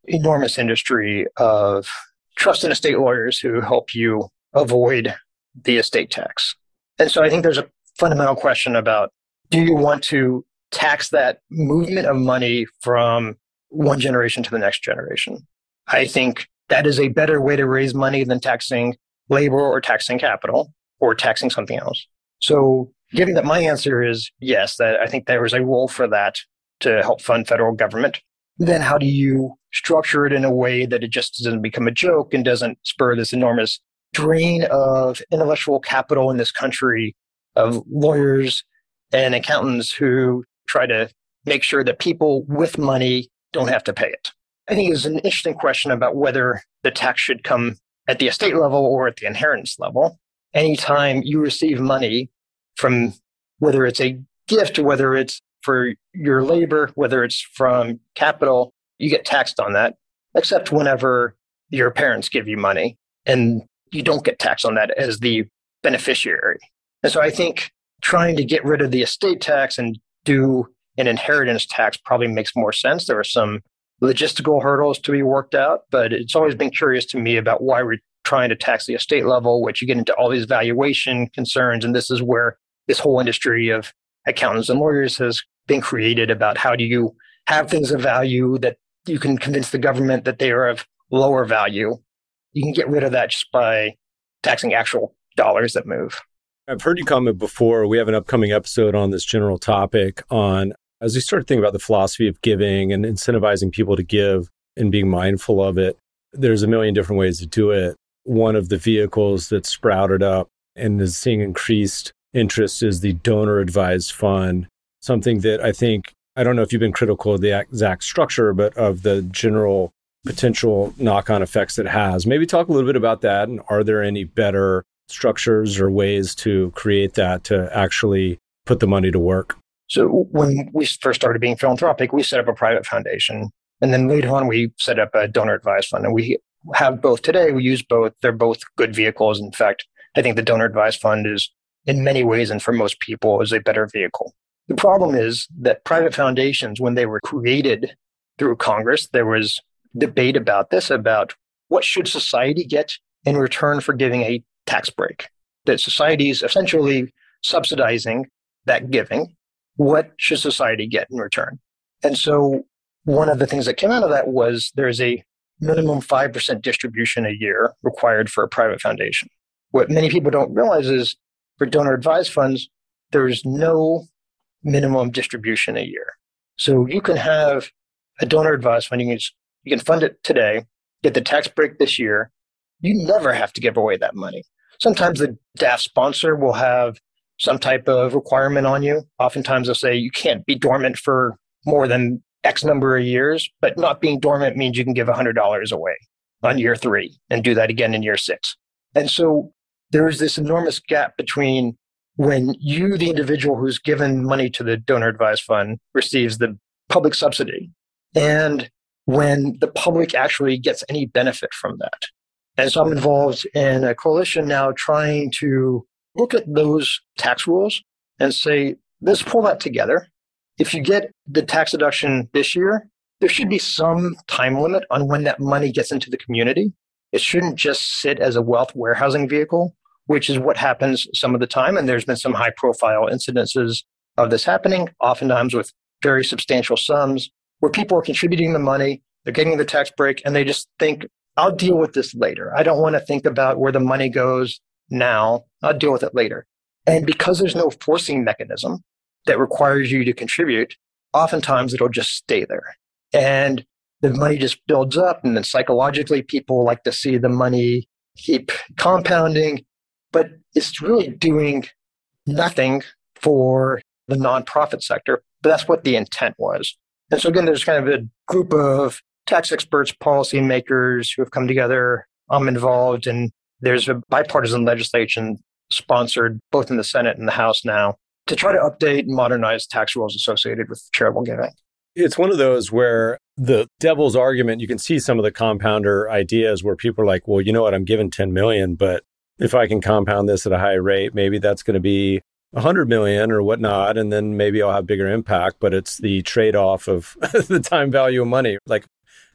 enormous industry of trust and estate lawyers who help you avoid the estate tax. And so I think there's a fundamental question about, do you want to tax that movement of money from one generation to the next generation? I think that is a better way to raise money than taxing labor or taxing capital or taxing something else. So given that my answer is yes, that I think there is a role for that to help fund federal government, then how do you structure it in a way that it just doesn't become a joke and doesn't spur this enormous drain of intellectual capital in this country of lawyers and accountants who try to make sure that people with money don't have to pay it? I think it's an interesting question about whether the tax should come at the estate level or at the inheritance level. Anytime you receive money from, whether it's a gift, whether it's for your labor, whether it's from capital, you get taxed on that, except whenever your parents give you money and you don't get taxed on that as the beneficiary. And so I think trying to get rid of the estate tax and do an inheritance tax probably makes more sense. There are some logistical hurdles to be worked out, but it's always been curious to me about why we're trying to tax the estate level, which you get into all these valuation concerns. And this is where this whole industry of accountants and lawyers has been created about how do you have things of value that you can convince the government that they are of lower value. You can get rid of that just by taxing actual dollars that move. I've heard you comment before. We have an upcoming episode on this general topic on, as we start thinking about the philosophy of giving and incentivizing people to give and being mindful of it, there's a million different ways to do it. One of the vehicles that's sprouted up and is seeing increased interest is the donor advised fund, something that I think, I don't know if you've been critical of the exact structure, but of the general potential knock-on effects it has. Maybe talk a little bit about that. And are there any better structures or ways to create that to actually put the money to work? So when we first started being philanthropic, we set up a private foundation. And then later on, we set up a donor advised fund. And we have both today. We use both. They're both good vehicles. In fact, I think the donor advised fund is in many ways, and for most people, is a better vehicle. The problem is that private foundations, when they were created through Congress, there was debate about this, about what should society get in return for giving a tax break. That society is essentially subsidizing that giving. What should society get in return? And so one of the things that came out of that was there's a minimum five percent distribution a year required for a private foundation. What many people don't realize is for donor advised funds, there's no minimum distribution a year. So you can have a donor advised fund, you can, just, you can fund it today, get the tax break this year. You never have to give away that money. Sometimes the D A F sponsor will have some type of requirement on you. Oftentimes they'll say you can't be dormant for more than X number of years, but not being dormant means you can give one hundred dollars away on year three and do that again in year six. And so there's this enormous gap between when you, the individual who's given money to the donor advised fund, receives the public subsidy, and when the public actually gets any benefit from that. And so I'm involved in a coalition now trying to look at those tax rules and say, let's pull that together. If you get the tax deduction this year, there should be some time limit on when that money gets into the community. It shouldn't just sit as a wealth warehousing vehicle, which is what happens some of the time. And there's been some high profile incidences of this happening, oftentimes with very substantial sums, where people are contributing the money, they're getting the tax break, and they just think, I'll deal with this later. I don't want to think about where the money goes now. I'll deal with it later. And because there's no forcing mechanism that requires you to contribute, oftentimes it'll just stay there. And the money just builds up, and then psychologically people like to see the money keep compounding, but it's really doing nothing for the nonprofit sector. But that's what the intent was. And so again, there's kind of a group of tax experts, policymakers who have come together. I'm involved, and there's a bipartisan legislation sponsored both in the Senate and the House now to try to update and modernize tax rules associated with charitable giving. It's one of those where the devil's argument, you can see some of the compounder ideas where people are like, well, you know what, I'm giving ten million, but if I can compound this at a high rate, maybe that's going to be one hundred million or whatnot, and then maybe I'll have bigger impact, but it's the trade-off of the time value of money. Like,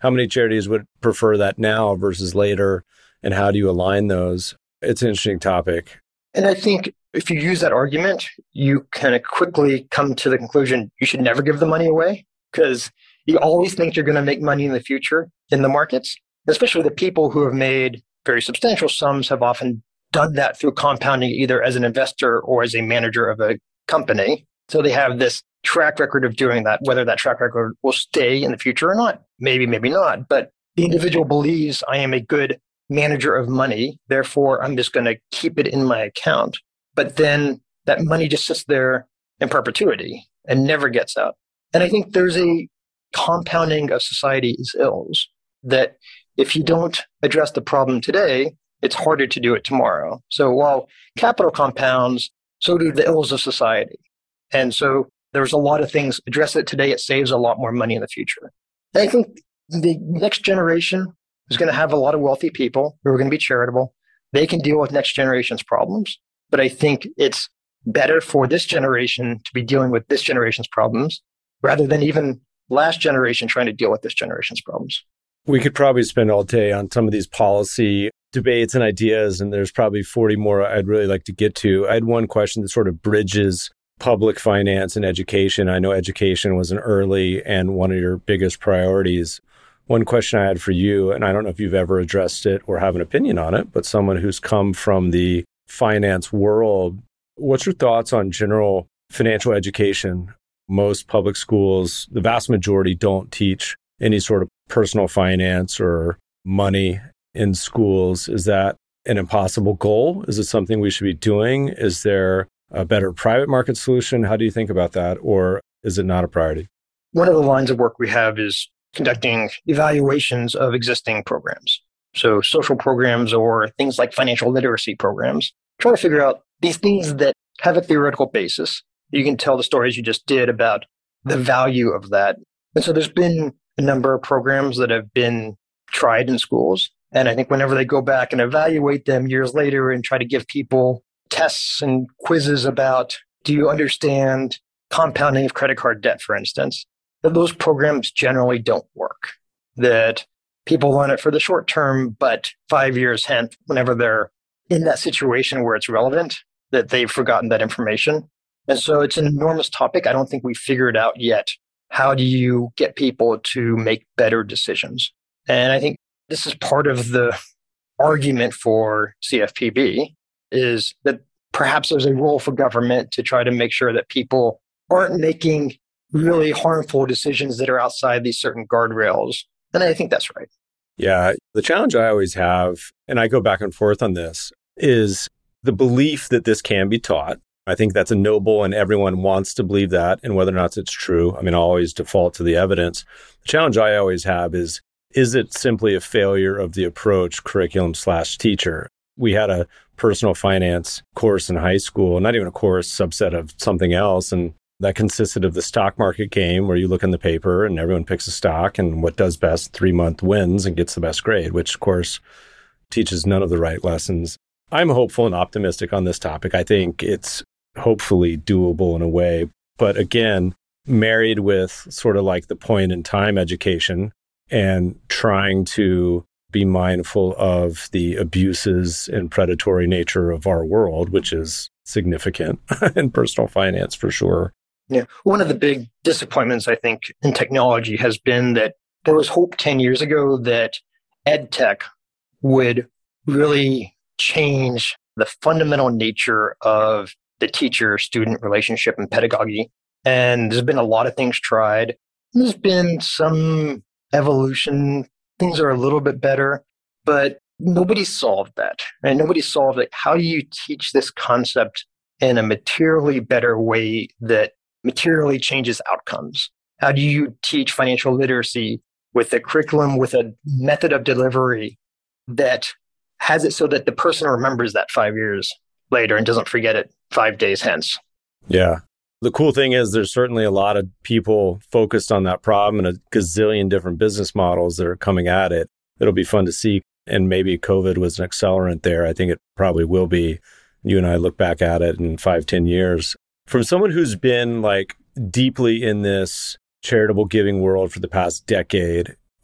How many charities would prefer that now versus later? And how do you align those? It's an interesting topic. And I think if you use that argument, you kind of quickly come to the conclusion you should never give the money away because you always think you're going to make money in the future in the markets, especially the people who have made very substantial sums have often done that through compounding either as an investor or as a manager of a company. So they have this track record of doing that, whether that track record will stay in the future or not. Maybe, maybe not. But the individual believes I am a good manager of money. Therefore, I'm just going to keep it in my account. But then that money just sits there in perpetuity and never gets out. And I think there's a compounding of society's ills that if you don't address the problem today, it's harder to do it tomorrow. So while capital compounds, so do the ills of society. And so there's a lot of things, address it today, it saves a lot more money in the future. And I think the next generation is going to have a lot of wealthy people who are going to be charitable. They can deal with next generation's problems. But I think it's better for this generation to be dealing with this generation's problems rather than even last generation trying to deal with this generation's problems. We could probably spend all day on some of these policy debates and ideas, and there's probably forty more I'd really like to get to. I had one question that sort of bridges public finance and education. I know education was an early and one of your biggest priorities. One question I had for you, and I don't know if you've ever addressed it or have an opinion on it, but someone who's come from the finance world, what's your thoughts on general financial education? Most public schools, the vast majority don't teach any sort of personal finance or money in schools. Is that an impossible goal? Is it something we should be doing? Is there a better private market solution? How do you think about that? Or is it not a priority? One of the lines of work we have is conducting evaluations of existing programs. So social programs or things like financial literacy programs, try to figure out these things that have a theoretical basis. You can tell the stories you just did about the value of that. And so there's been a number of programs that have been tried in schools. And I think whenever they go back and evaluate them years later and try to give people tests and quizzes about, do you understand compounding of credit card debt, for instance, that those programs generally don't work. That people learn it for the short term, but five years hence, whenever they're in that situation where it's relevant, that they've forgotten that information. And so it's an enormous topic. I don't think we figured out yet. How do you get people to make better decisions? And I think this is part of the argument for C F P B is that perhaps there's a role for government to try to make sure that people aren't making really harmful decisions that are outside these certain guardrails. And I think that's right. Yeah. The challenge I always have, and I go back and forth on this, is the belief that this can be taught. I think that's a noble and everyone wants to believe that, and whether or not it's true. I mean, I always default to the evidence. The challenge I always have is, is it simply a failure of the approach curriculum slash teacher? We had a personal finance course in high school, not even a course, subset of something else. And that consisted of the stock market game where you look in the paper and everyone picks a stock and what does best three month wins and gets the best grade, which of course teaches none of the right lessons. I'm hopeful and optimistic on this topic. I think it's hopefully doable in a way. But again, married with sort of like the point in time education and trying to be mindful of the abuses and predatory nature of our world, which is significant in personal finance for sure. Yeah. One of the big disappointments, I think, in technology has been that there was hope ten years ago that ed tech would really change the fundamental nature of the teacher-student relationship and pedagogy. And there's been a lot of things tried. There's been some evolution. Things are a little bit better, but nobody solved that. And nobody solved it. How do you teach this concept in a materially better way that materially changes outcomes? How do you teach financial literacy with a curriculum, with a method of delivery that has it so that the person remembers that five years later and doesn't forget it five days hence? Yeah. The cool thing is there's certainly a lot of people focused on that problem and a gazillion different business models that are coming at it. It'll be fun to see. And maybe COVID was an accelerant there. I think it probably will be. You and I look back at it in five, ten years. From someone who's been like deeply in this charitable giving world for the past decade,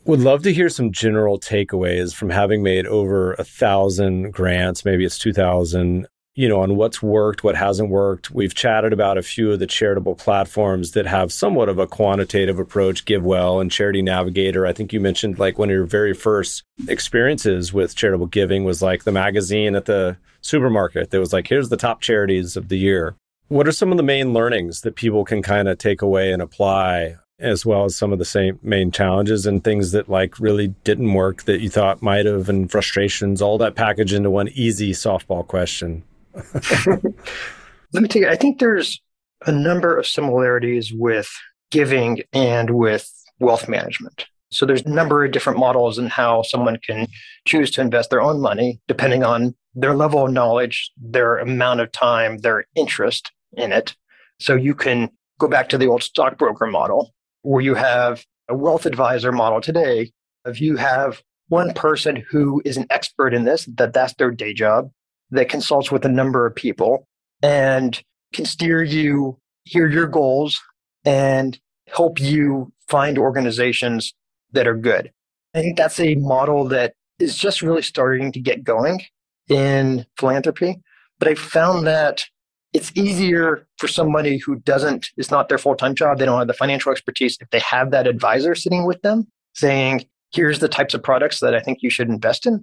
Would love to hear some general takeaways from having made over a thousand grants, maybe it's two thousand, you know, on what's worked, what hasn't worked. We've chatted about a few of the charitable platforms that have somewhat of a quantitative approach, GiveWell and Charity Navigator. I think you mentioned like one of your very first experiences with charitable giving was like the magazine at the supermarket that was like, here's the top charities of the year. What are some of the main learnings that people can kind of take away and apply, as well as some of the same main challenges and things that like really didn't work that you thought might have, and frustrations, all that packaged into one easy softball question? Let me tell you, I think there's a number of similarities with giving and with wealth management. So there's a number of different models in how someone can choose to invest their own money, depending on their level of knowledge, their amount of time, their interest in it. So you can go back to the old stockbroker model, where you have a wealth advisor model today. If you have one person who is an expert in this, that that's their day job, that consults with a number of people and can steer you, hear your goals, and help you find organizations that are good. I think that's a model that is just really starting to get going in philanthropy. But I found that it's easier for somebody who doesn't, it's not their full-time job, they don't have the financial expertise, if they have that advisor sitting with them saying, here's the types of products that I think you should invest in.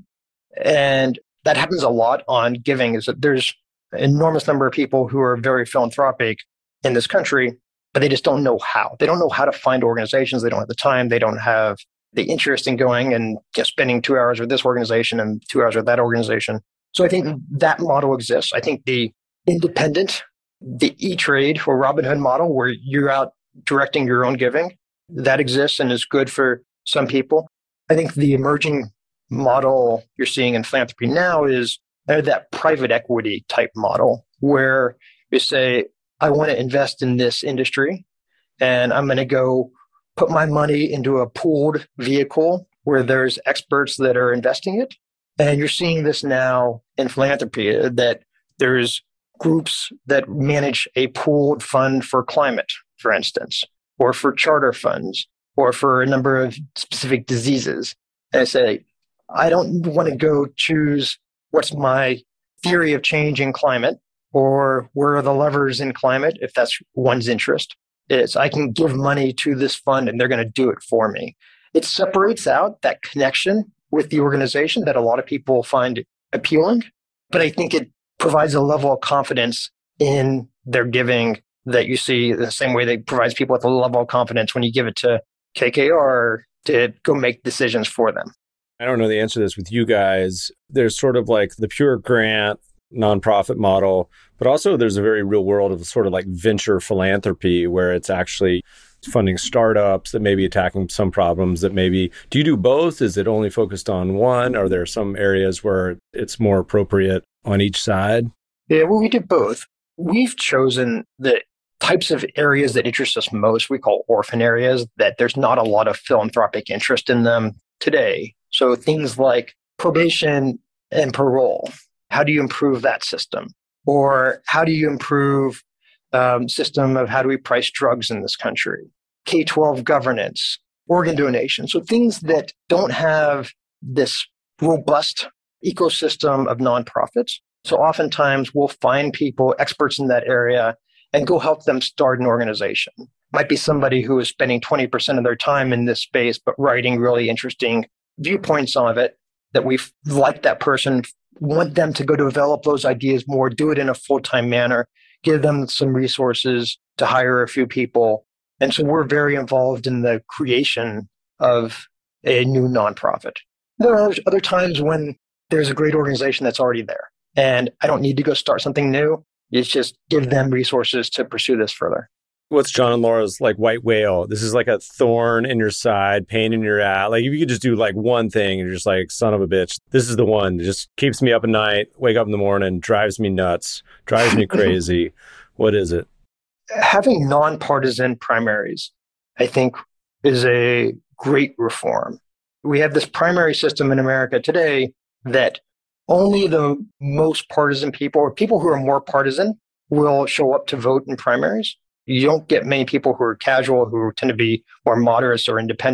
And that happens a lot on giving, is that there's an enormous number of people who are very philanthropic in this country, but they just don't know how. They don't know how to find organizations. They don't have the time. They don't have the interest in going and just spending two hours with this organization and two hours with that organization. So I think that model exists. I think the independent, the E-Trade or Robinhood model, where you're out directing your own giving, that exists and is good for some people. I think the emerging model you're seeing in philanthropy now is that private equity type model, where you say, I want to invest in this industry and I'm going to go put my money into a pooled vehicle where there's experts that are investing it. And you're seeing this now in philanthropy, that there's groups that manage a pooled fund for climate, for instance, or for charter funds, or for a number of specific diseases. And I say, I don't want to go choose what's my theory of change in climate, or where are the levers in climate, if that's one's interest. It's I can give money to this fund and they're going to do it for me. It separates out that connection with the organization that a lot of people find appealing, but I think it provides a level of confidence in their giving that you see the same way that it provides people with a level of confidence when you give it to K K R to go make decisions for them. I don't know the answer to this with you guys. There's sort of like the pure grant nonprofit model, but also there's a very real world of sort of like venture philanthropy where it's actually funding startups that may be attacking some problems that maybe, do you do both? Is it only focused on one? Are there some areas where it's more appropriate on each side? Yeah, well, we do both. We've chosen the types of areas that interest us most, we call orphan areas, that there's not a lot of philanthropic interest in them today. So things like probation and parole. How do you improve that system? Or how do you improve um, system of how do we price drugs in this country? K twelve governance, organ donation. So things that don't have this robust ecosystem of nonprofits. So oftentimes we'll find people, experts in that area, and go help them start an organization. Might be somebody who is spending twenty percent of their time in this space, but writing really interesting viewpoints on it that we like that person, want them to go develop those ideas more, do it in a full-time manner, give them some resources to hire a few people. And so we're very involved in the creation of a new nonprofit. There are other times when there's a great organization that's already there, and I don't need to go start something new. It's just give them resources to pursue this further. What's John and Laura's like white whale? This is like a thorn in your side, pain in your ass. Like if you could just do like one thing and you're just like, son of a bitch, this is the one that just keeps me up at night, wake up in the morning, drives me nuts, drives me crazy. What is it? Having nonpartisan primaries, I think, is a great reform. We have this primary system in America today that only the most partisan people, or people who are more partisan, will show up to vote in primaries. You don't get many people who are casual, who tend to be more moderates or independents,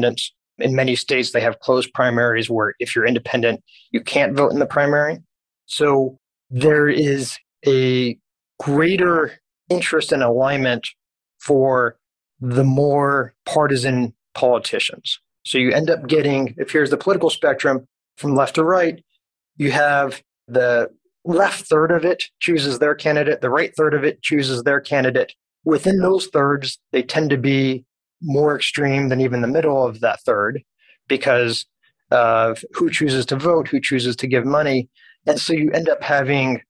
In many states, they have closed primaries where if you're independent, you can't vote in the primary. So there is a greater interest and alignment for the more partisan politicians. So you end up getting, if here's the political spectrum from left to right, you have the left third of it chooses their candidate, the right third of it chooses their candidate. Within those thirds, they tend to be more extreme than even the middle of that third because of who chooses to vote, who chooses to give money. And so you end up having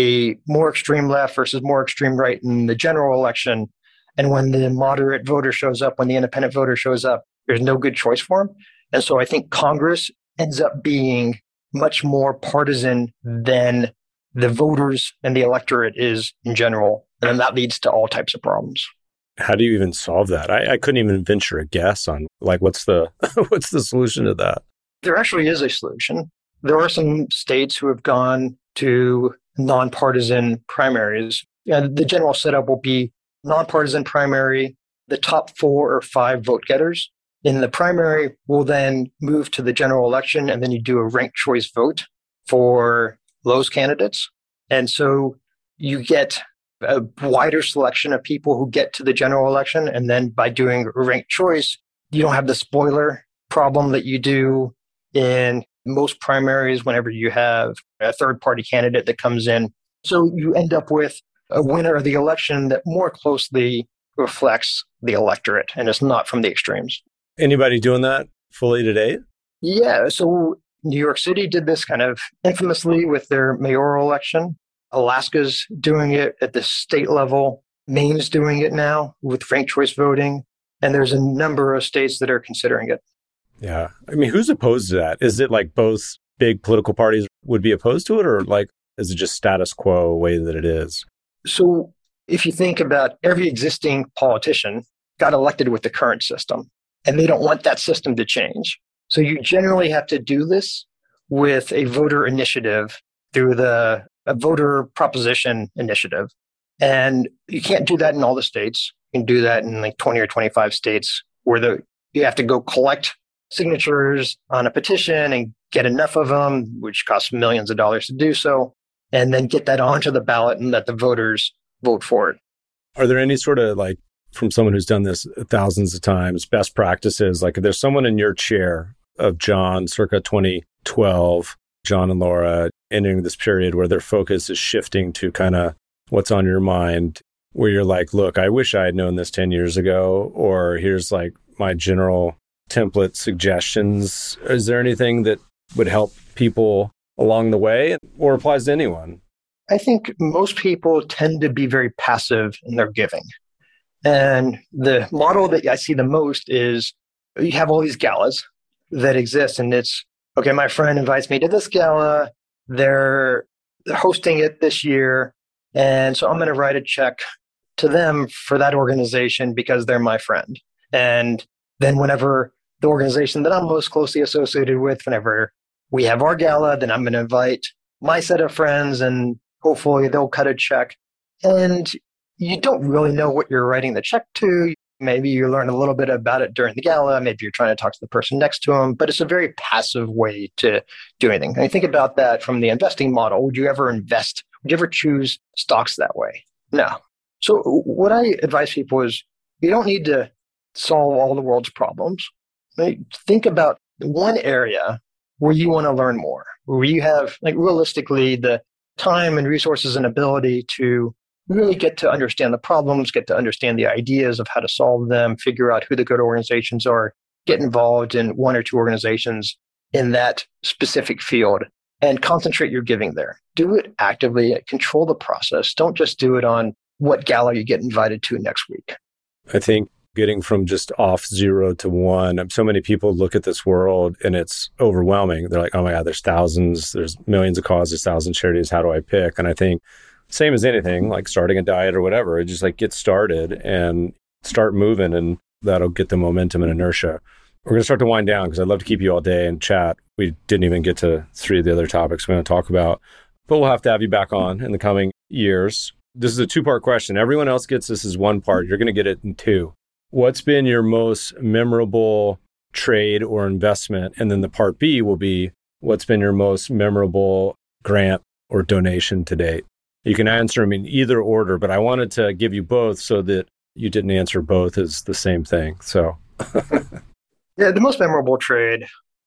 a more extreme left versus more extreme right in the general election. And when the moderate voter shows up, when the independent voter shows up, there's no good choice for him. And so I think Congress ends up being much more partisan than the voters and the electorate is in general. And then that leads to all types of problems. How do you even solve that? I, I couldn't even venture a guess on like what's the what's the solution to that? There actually is a solution. There are some states who have gone to nonpartisan primaries. Yeah, the general setup will be nonpartisan primary, the top four or five vote getters. In the primary, will then move to the general election, and then you do a ranked choice vote for those candidates. And so you get a wider selection of people who get to the general election. And then by doing a ranked choice, you don't have the spoiler problem that you do in most primaries whenever you have a third party candidate that comes in. So you end up with a winner of the election that more closely reflects the electorate and is not from the extremes. Anybody doing that fully to date? Yeah. So New York City did this kind of infamously with their mayoral election. Alaska's doing it at the state level. Maine's doing it now with ranked choice voting. And there's a number of states that are considering it. Yeah. I mean, who's opposed to that? Is it like both big political parties would be opposed to it, or like is it just status quo way that it is? So if you think about every existing politician got elected with the current system, and they don't want that system to change. So you generally have to do this with a voter initiative through the a voter proposition initiative. And you can't do that in all the states. You can do that in like twenty or twenty-five states where the you have to go collect signatures on a petition and get enough of them, which costs millions of dollars to do so, and then get that onto the ballot and let the voters vote for it. Are there any sort of like, from someone who's done this thousands of times, best practices? Like if there's someone in your chair of John circa twenty twelve, John and Laura entering this period where their focus is shifting to kind of what's on your mind, where you're like, look, I wish I had known this ten years ago, or here's like my general template suggestions. Is there anything that would help people along the way or applies to anyone? I think most people tend to be very passive in their giving. And the model that I see the most is you have all these galas that exist, and it's, okay, my friend invites me to this gala. They're, they're hosting it this year. And so I'm going to write a check to them for that organization because they're my friend. And then whenever the organization that I'm most closely associated with, whenever we have our gala, then I'm going to invite my set of friends and hopefully they'll cut a check. And you don't really know what you're writing the check to. Maybe you learn a little bit about it during the gala. Maybe you're trying to talk to the person next to them, but it's a very passive way to do anything. And you think about that from the investing model. Would you ever invest? Would you ever choose stocks that way? No. So what I advise people is you don't need to solve all the world's problems. Right? Think about one area where you want to learn more, where you have, like, realistically the time and resources and ability to really get to understand the problems, get to understand the ideas of how to solve them, figure out who the good organizations are, get involved in one or two organizations in that specific field, and concentrate your giving there. Do it actively, control the process. Don't just do it on what gala you get invited to next week. I think getting from just off zero to one, so many people look at this world and it's overwhelming. They're like, oh my God, there's thousands, there's millions of causes, thousands of charities. How do I pick? And I think same as anything, like starting a diet or whatever, just like get started and start moving, and that'll get the momentum and inertia. We're going to start to wind down because I'd love to keep you all day and chat. We didn't even get to three of the other topics we're going to talk about, but we'll have to have you back on in the coming years. This is a two-part question. Everyone else gets this as one part. You're going to get it in two. What's been your most memorable trade or investment. And then the part B will be, what's been your most memorable grant or donation to date? You can answer them in either order, but I wanted to give you both so that you didn't answer both as the same thing. So, yeah, the most memorable trade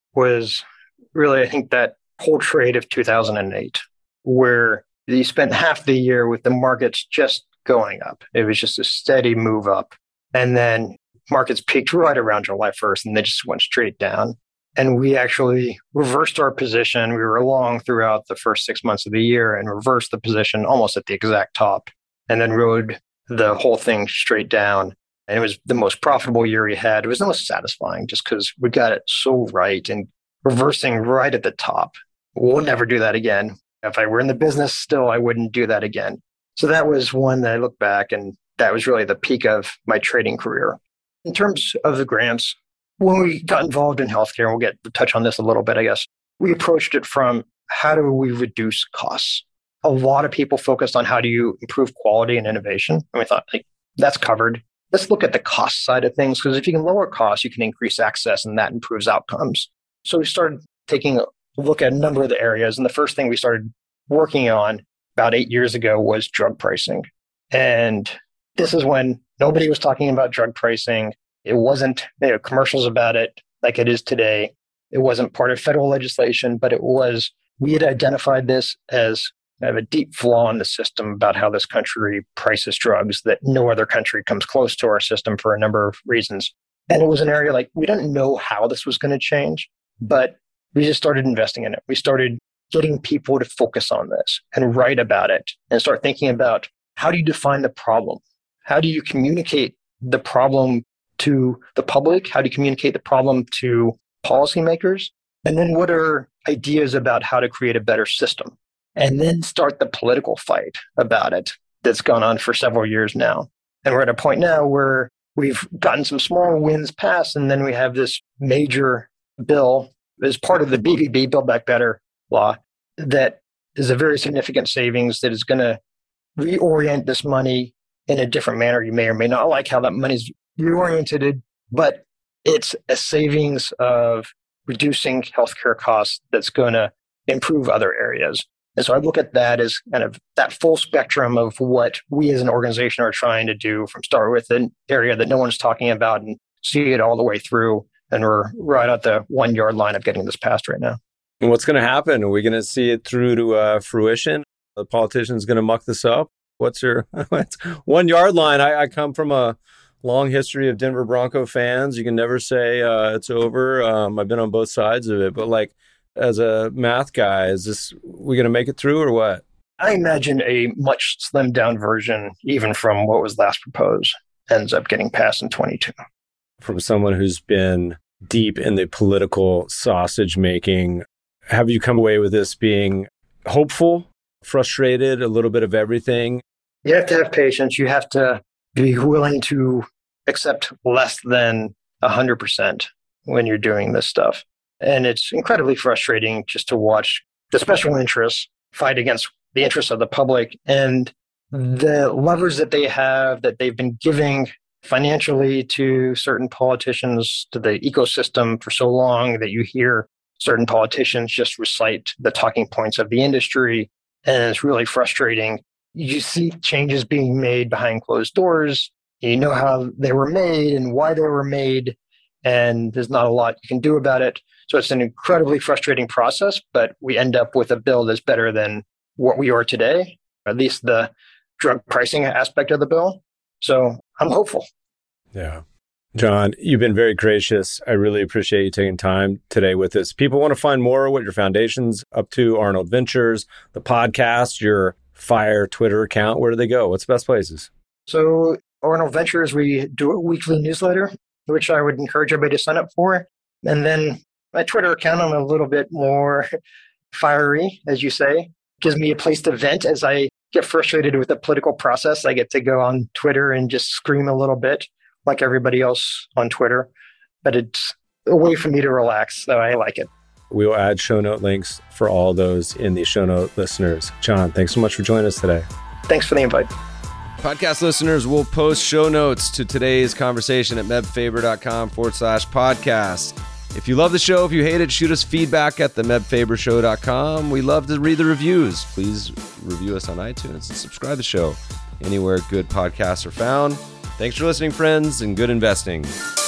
was really, I think, that whole trade of two thousand eight, where you spent half the year with the markets just going up. It was just a steady move up. And then markets peaked right around July first, and they just went straight down. And we actually reversed our position. We were long throughout the first six months of the year and reversed the position almost at the exact top, and then rode the whole thing straight down. And it was the most profitable year we had. It was the most satisfying just because we got it so right and reversing right at the top. We'll never do that again. If I were in the business still, I wouldn't do that again. So that was one that I look back, and that was really the peak of my trading career. In terms of the grants, when we got involved in healthcare, we'll get to touch on this a little bit, I guess, we approached it from how do we reduce costs? A lot of people focused on how do you improve quality and innovation. And we thought, like, that's covered. Let's look at the cost side of things, because if you can lower costs, you can increase access, and that improves outcomes. So we started taking a look at a number of the areas. And the first thing we started working on about eight years ago was drug pricing. And this is when nobody was talking about drug pricing. It wasn't, you know, commercials about it like it is today. It wasn't part of federal legislation, but it was, we had identified this as kind of a deep flaw in the system about how this country prices drugs, that no other country comes close to our system for a number of reasons. And it was an area like, we didn't know how this was going to change, but we just started investing in it. We started getting people to focus on this and write about it and start thinking about, how do you define the problem? How do you communicate the problem to the public? How do you communicate the problem to policymakers? And then what are ideas about how to create a better system? And then start the political fight about it that's gone on for several years now. And we're at a point now where we've gotten some small wins passed, and then we have this major bill as part of the B B B, Build Back Better law, that is a very significant savings that is going to reorient this money in a different manner. You may or may not like how that money is reoriented, but it's a savings of reducing healthcare costs that's going to improve other areas. And so I look at that as kind of that full spectrum of what we as an organization are trying to do, from start with an area that no one's talking about and see it all the way through. And we're right at the one yard line of getting this passed right now. And what's going to happen? Are we going to see it through to uh, fruition? The politician's going to muck this up? What's your one yard line? I, I come from a long history of Denver Bronco fans. You can never say uh, it's over. Um, I've been on both sides of it. But like, as a math guy, is this, we going to make it through or what? I imagine a much slimmed down version, even from what was last proposed, ends up getting passed in twenty-two. From someone who's been deep in the political sausage making, have you come away with this being hopeful, frustrated, a little bit of everything? You have to have patience. You have to be willing to accept less than one hundred percent when you're doing this stuff. And it's incredibly frustrating just to watch the special interests fight against the interests of the public, and the levers that they have that they've been giving financially to certain politicians, to the ecosystem for so long, that you hear certain politicians just recite the talking points of the industry. And it's really frustrating. You see changes being made behind closed doors. You know how they were made and why they were made, and there's not a lot you can do about it. So it's an incredibly frustrating process, but we end up with a bill that's better than what we are today, at least the drug pricing aspect of the bill. So I'm hopeful. Yeah. John, you've been very gracious. I really appreciate you taking time today with us. People want to find more what your foundation's up to, Arnold Ventures, the podcast, your FIRE Twitter account. Where do they go? What's the best places? So Arnold Ventures, we do a weekly newsletter, which I would encourage everybody to sign up for. And then my Twitter account, I'm a little bit more fiery, as you say. Gives me a place to vent as I get frustrated with the political process. I get to go on Twitter and just scream a little bit like everybody else on Twitter. But it's a way for me to relax, so I like it. We will add show note links for all those in the show note listeners. John, thanks so much for joining us today. Thanks for the invite. Podcast listeners will post show notes to today's conversation at mebfaber.com forward slash podcast. If you love the show, if you hate it, shoot us feedback at the meb faber show dot com. We love to read the reviews. Please review us on iTunes and subscribe to the show anywhere good podcasts are found. Thanks for listening, friends, and good investing.